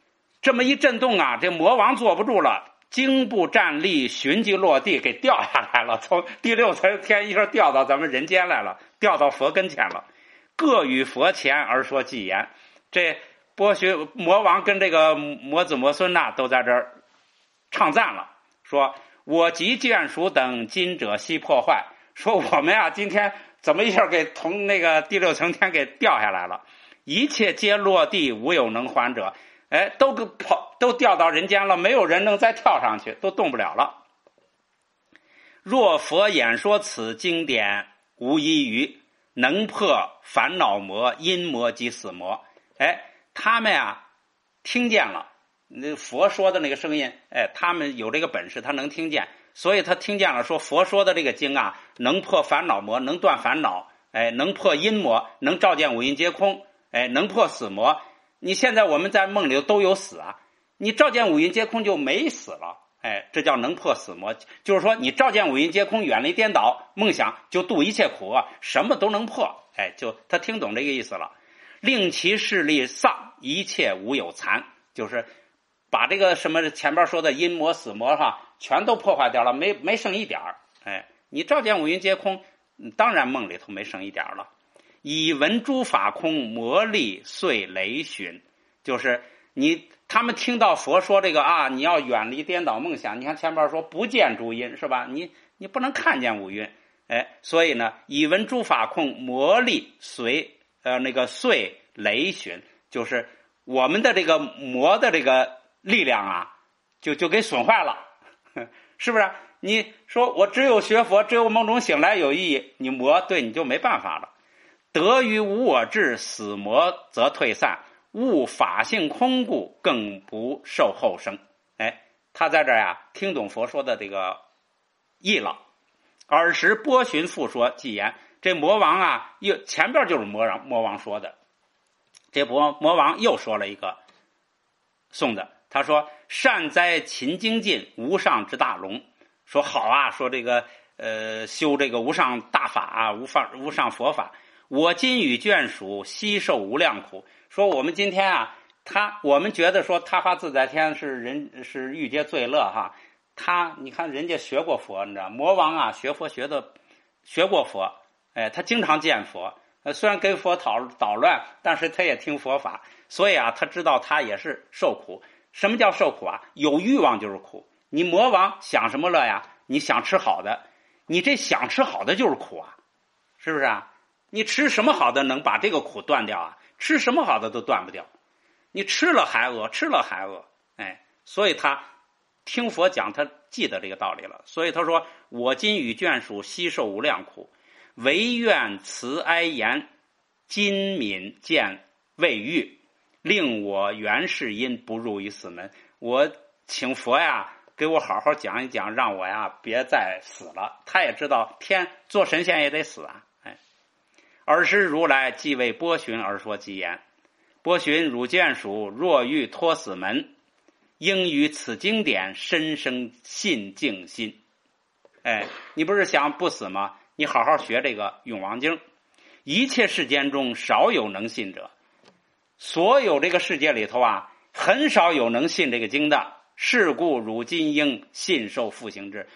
这么一震动啊，这魔王坐不住了，经不站立，寻即落地，给掉下来了，从第6层天一下掉到咱们人间来了，掉到佛跟前了。各与佛前而说偈言，这魔王跟这个魔子魔孙呐，都在这儿唱赞了，说我及眷属等今者悉破坏，说我们啊今天怎么一下给从那个第6层天给掉下来了，一切皆落地，无有能还者。都掉到人间了，没有人能再跳上去，都动不了了。若佛演说此经典，无一余，能破烦恼魔、阴魔及死魔。他们啊听见了那佛说的那个声音，他们有这个本事，他能听见，所以他听见了说佛说的这个经啊，能破烦恼魔，能断烦恼，能破阴魔，能照见五阴皆空，能破死魔。你现在我们在梦里都有死啊，你照见五阴皆空就没死了，这叫能破死魔。就是说你照见五阴皆空，远离颠倒梦想，就度一切苦啊，什么都能破。就他听懂这个意思了。令其势力丧，一切无有残，就是把这个什么前边说的阴魔死魔全都破坏掉了，没剩一点儿。你照见五阴皆空，当然梦里头没剩一点了。以闻诸法空，魔力遂雷寻，就是他们听到佛说这个啊，你要远离颠倒梦想。你看前面说不见诸阴是吧？你不能看见五蕴，所以呢，以闻诸法空，魔力遂雷寻，就是我们的这个魔的这个力量啊，就给损坏了，是不是？你说我只有学佛，只有梦中醒来有意义，你魔对你就没办法了。得于无我智，死魔则退散，悟法性空故，更不受后生。他在这儿听懂佛说的这个意了。尔时波旬复说偈言，这魔王前边就是魔王说的，这魔王又说了一个颂的，他说善哉勤精进，无上之大龙。说好啊，说这个修这个无上大法无上佛法。我今与眷属悉受无量苦。说我们今天我们觉得说他发自在天是欲界最乐你看人家学过佛，你知道魔王学佛学过佛，他经常见佛，虽然跟佛捣乱，但是他也听佛法，所以他知道他也是受苦。什么叫受苦有欲望就是苦。你魔王想什么乐呀？你想吃好的，你这想吃好的就是苦是不是你吃什么好的能把这个苦断掉吃什么好的都断不掉，你吃了还饿，吃了还饿。所以他听佛讲，他记得这个道理了。所以他说我今与眷属悉受无量苦，唯愿慈哀言，今敏见未遇，令我原是因不入于死门。我请佛给我好好讲一讲，让我别再死了。他也知道做神仙也得死尔时如来即为波旬而说偈言，波旬汝眷属若欲脱死门，应于此经典深生信敬心。你不是想不死吗？你好好学这个永王经。一切世间中少有能信者，所有这个世界里头很少有能信这个经的，是故汝今应信受奉行之。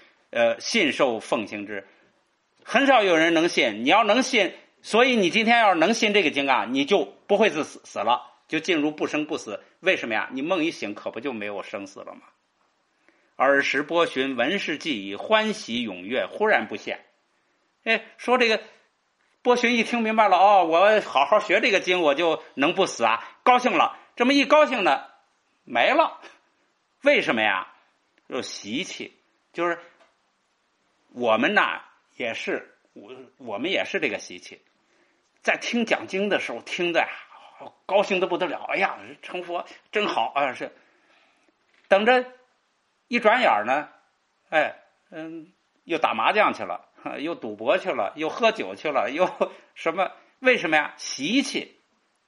很少有人能信，你要能信，所以你今天要是能信这个经你就不会死了，就进入不生不死。为什么呀？你梦一醒，可不就没有生死了吗？尔时波旬闻是偈已，欢喜踊跃，忽然不现。说这个波旬一听明白了，我好好学这个经，我就能不死高兴了。这么一高兴呢，没了。为什么呀？有习气，就是我们也是这个习气。在听讲经的时候，听的高兴的不得了，哎呀，成佛真好是。等着一转眼呢，又打麻将去了，又赌博去了，又喝酒去了，又什么？为什么呀？习气。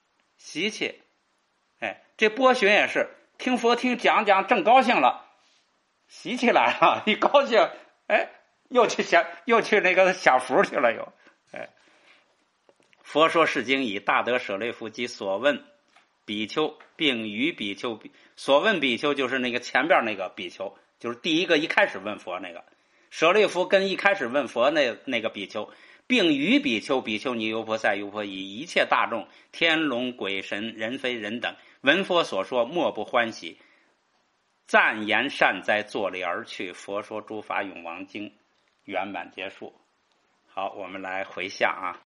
这波旬也是听佛讲正高兴了，习气来了，一高兴，又去那个享福去了又。佛说是经以大德舍利弗及所问比丘，并于比丘。所问比丘就是那个前边那个比丘，就是第一个一开始问佛那个。舍利弗跟一开始问佛那个比丘，并于比丘，比丘尼优婆塞、优婆夷，一切大众，天龙鬼神，人非人等，闻佛所说，莫不欢喜，赞言善哉，作礼而去。佛说诸法永王经，圆满结束。好，我们来回向啊。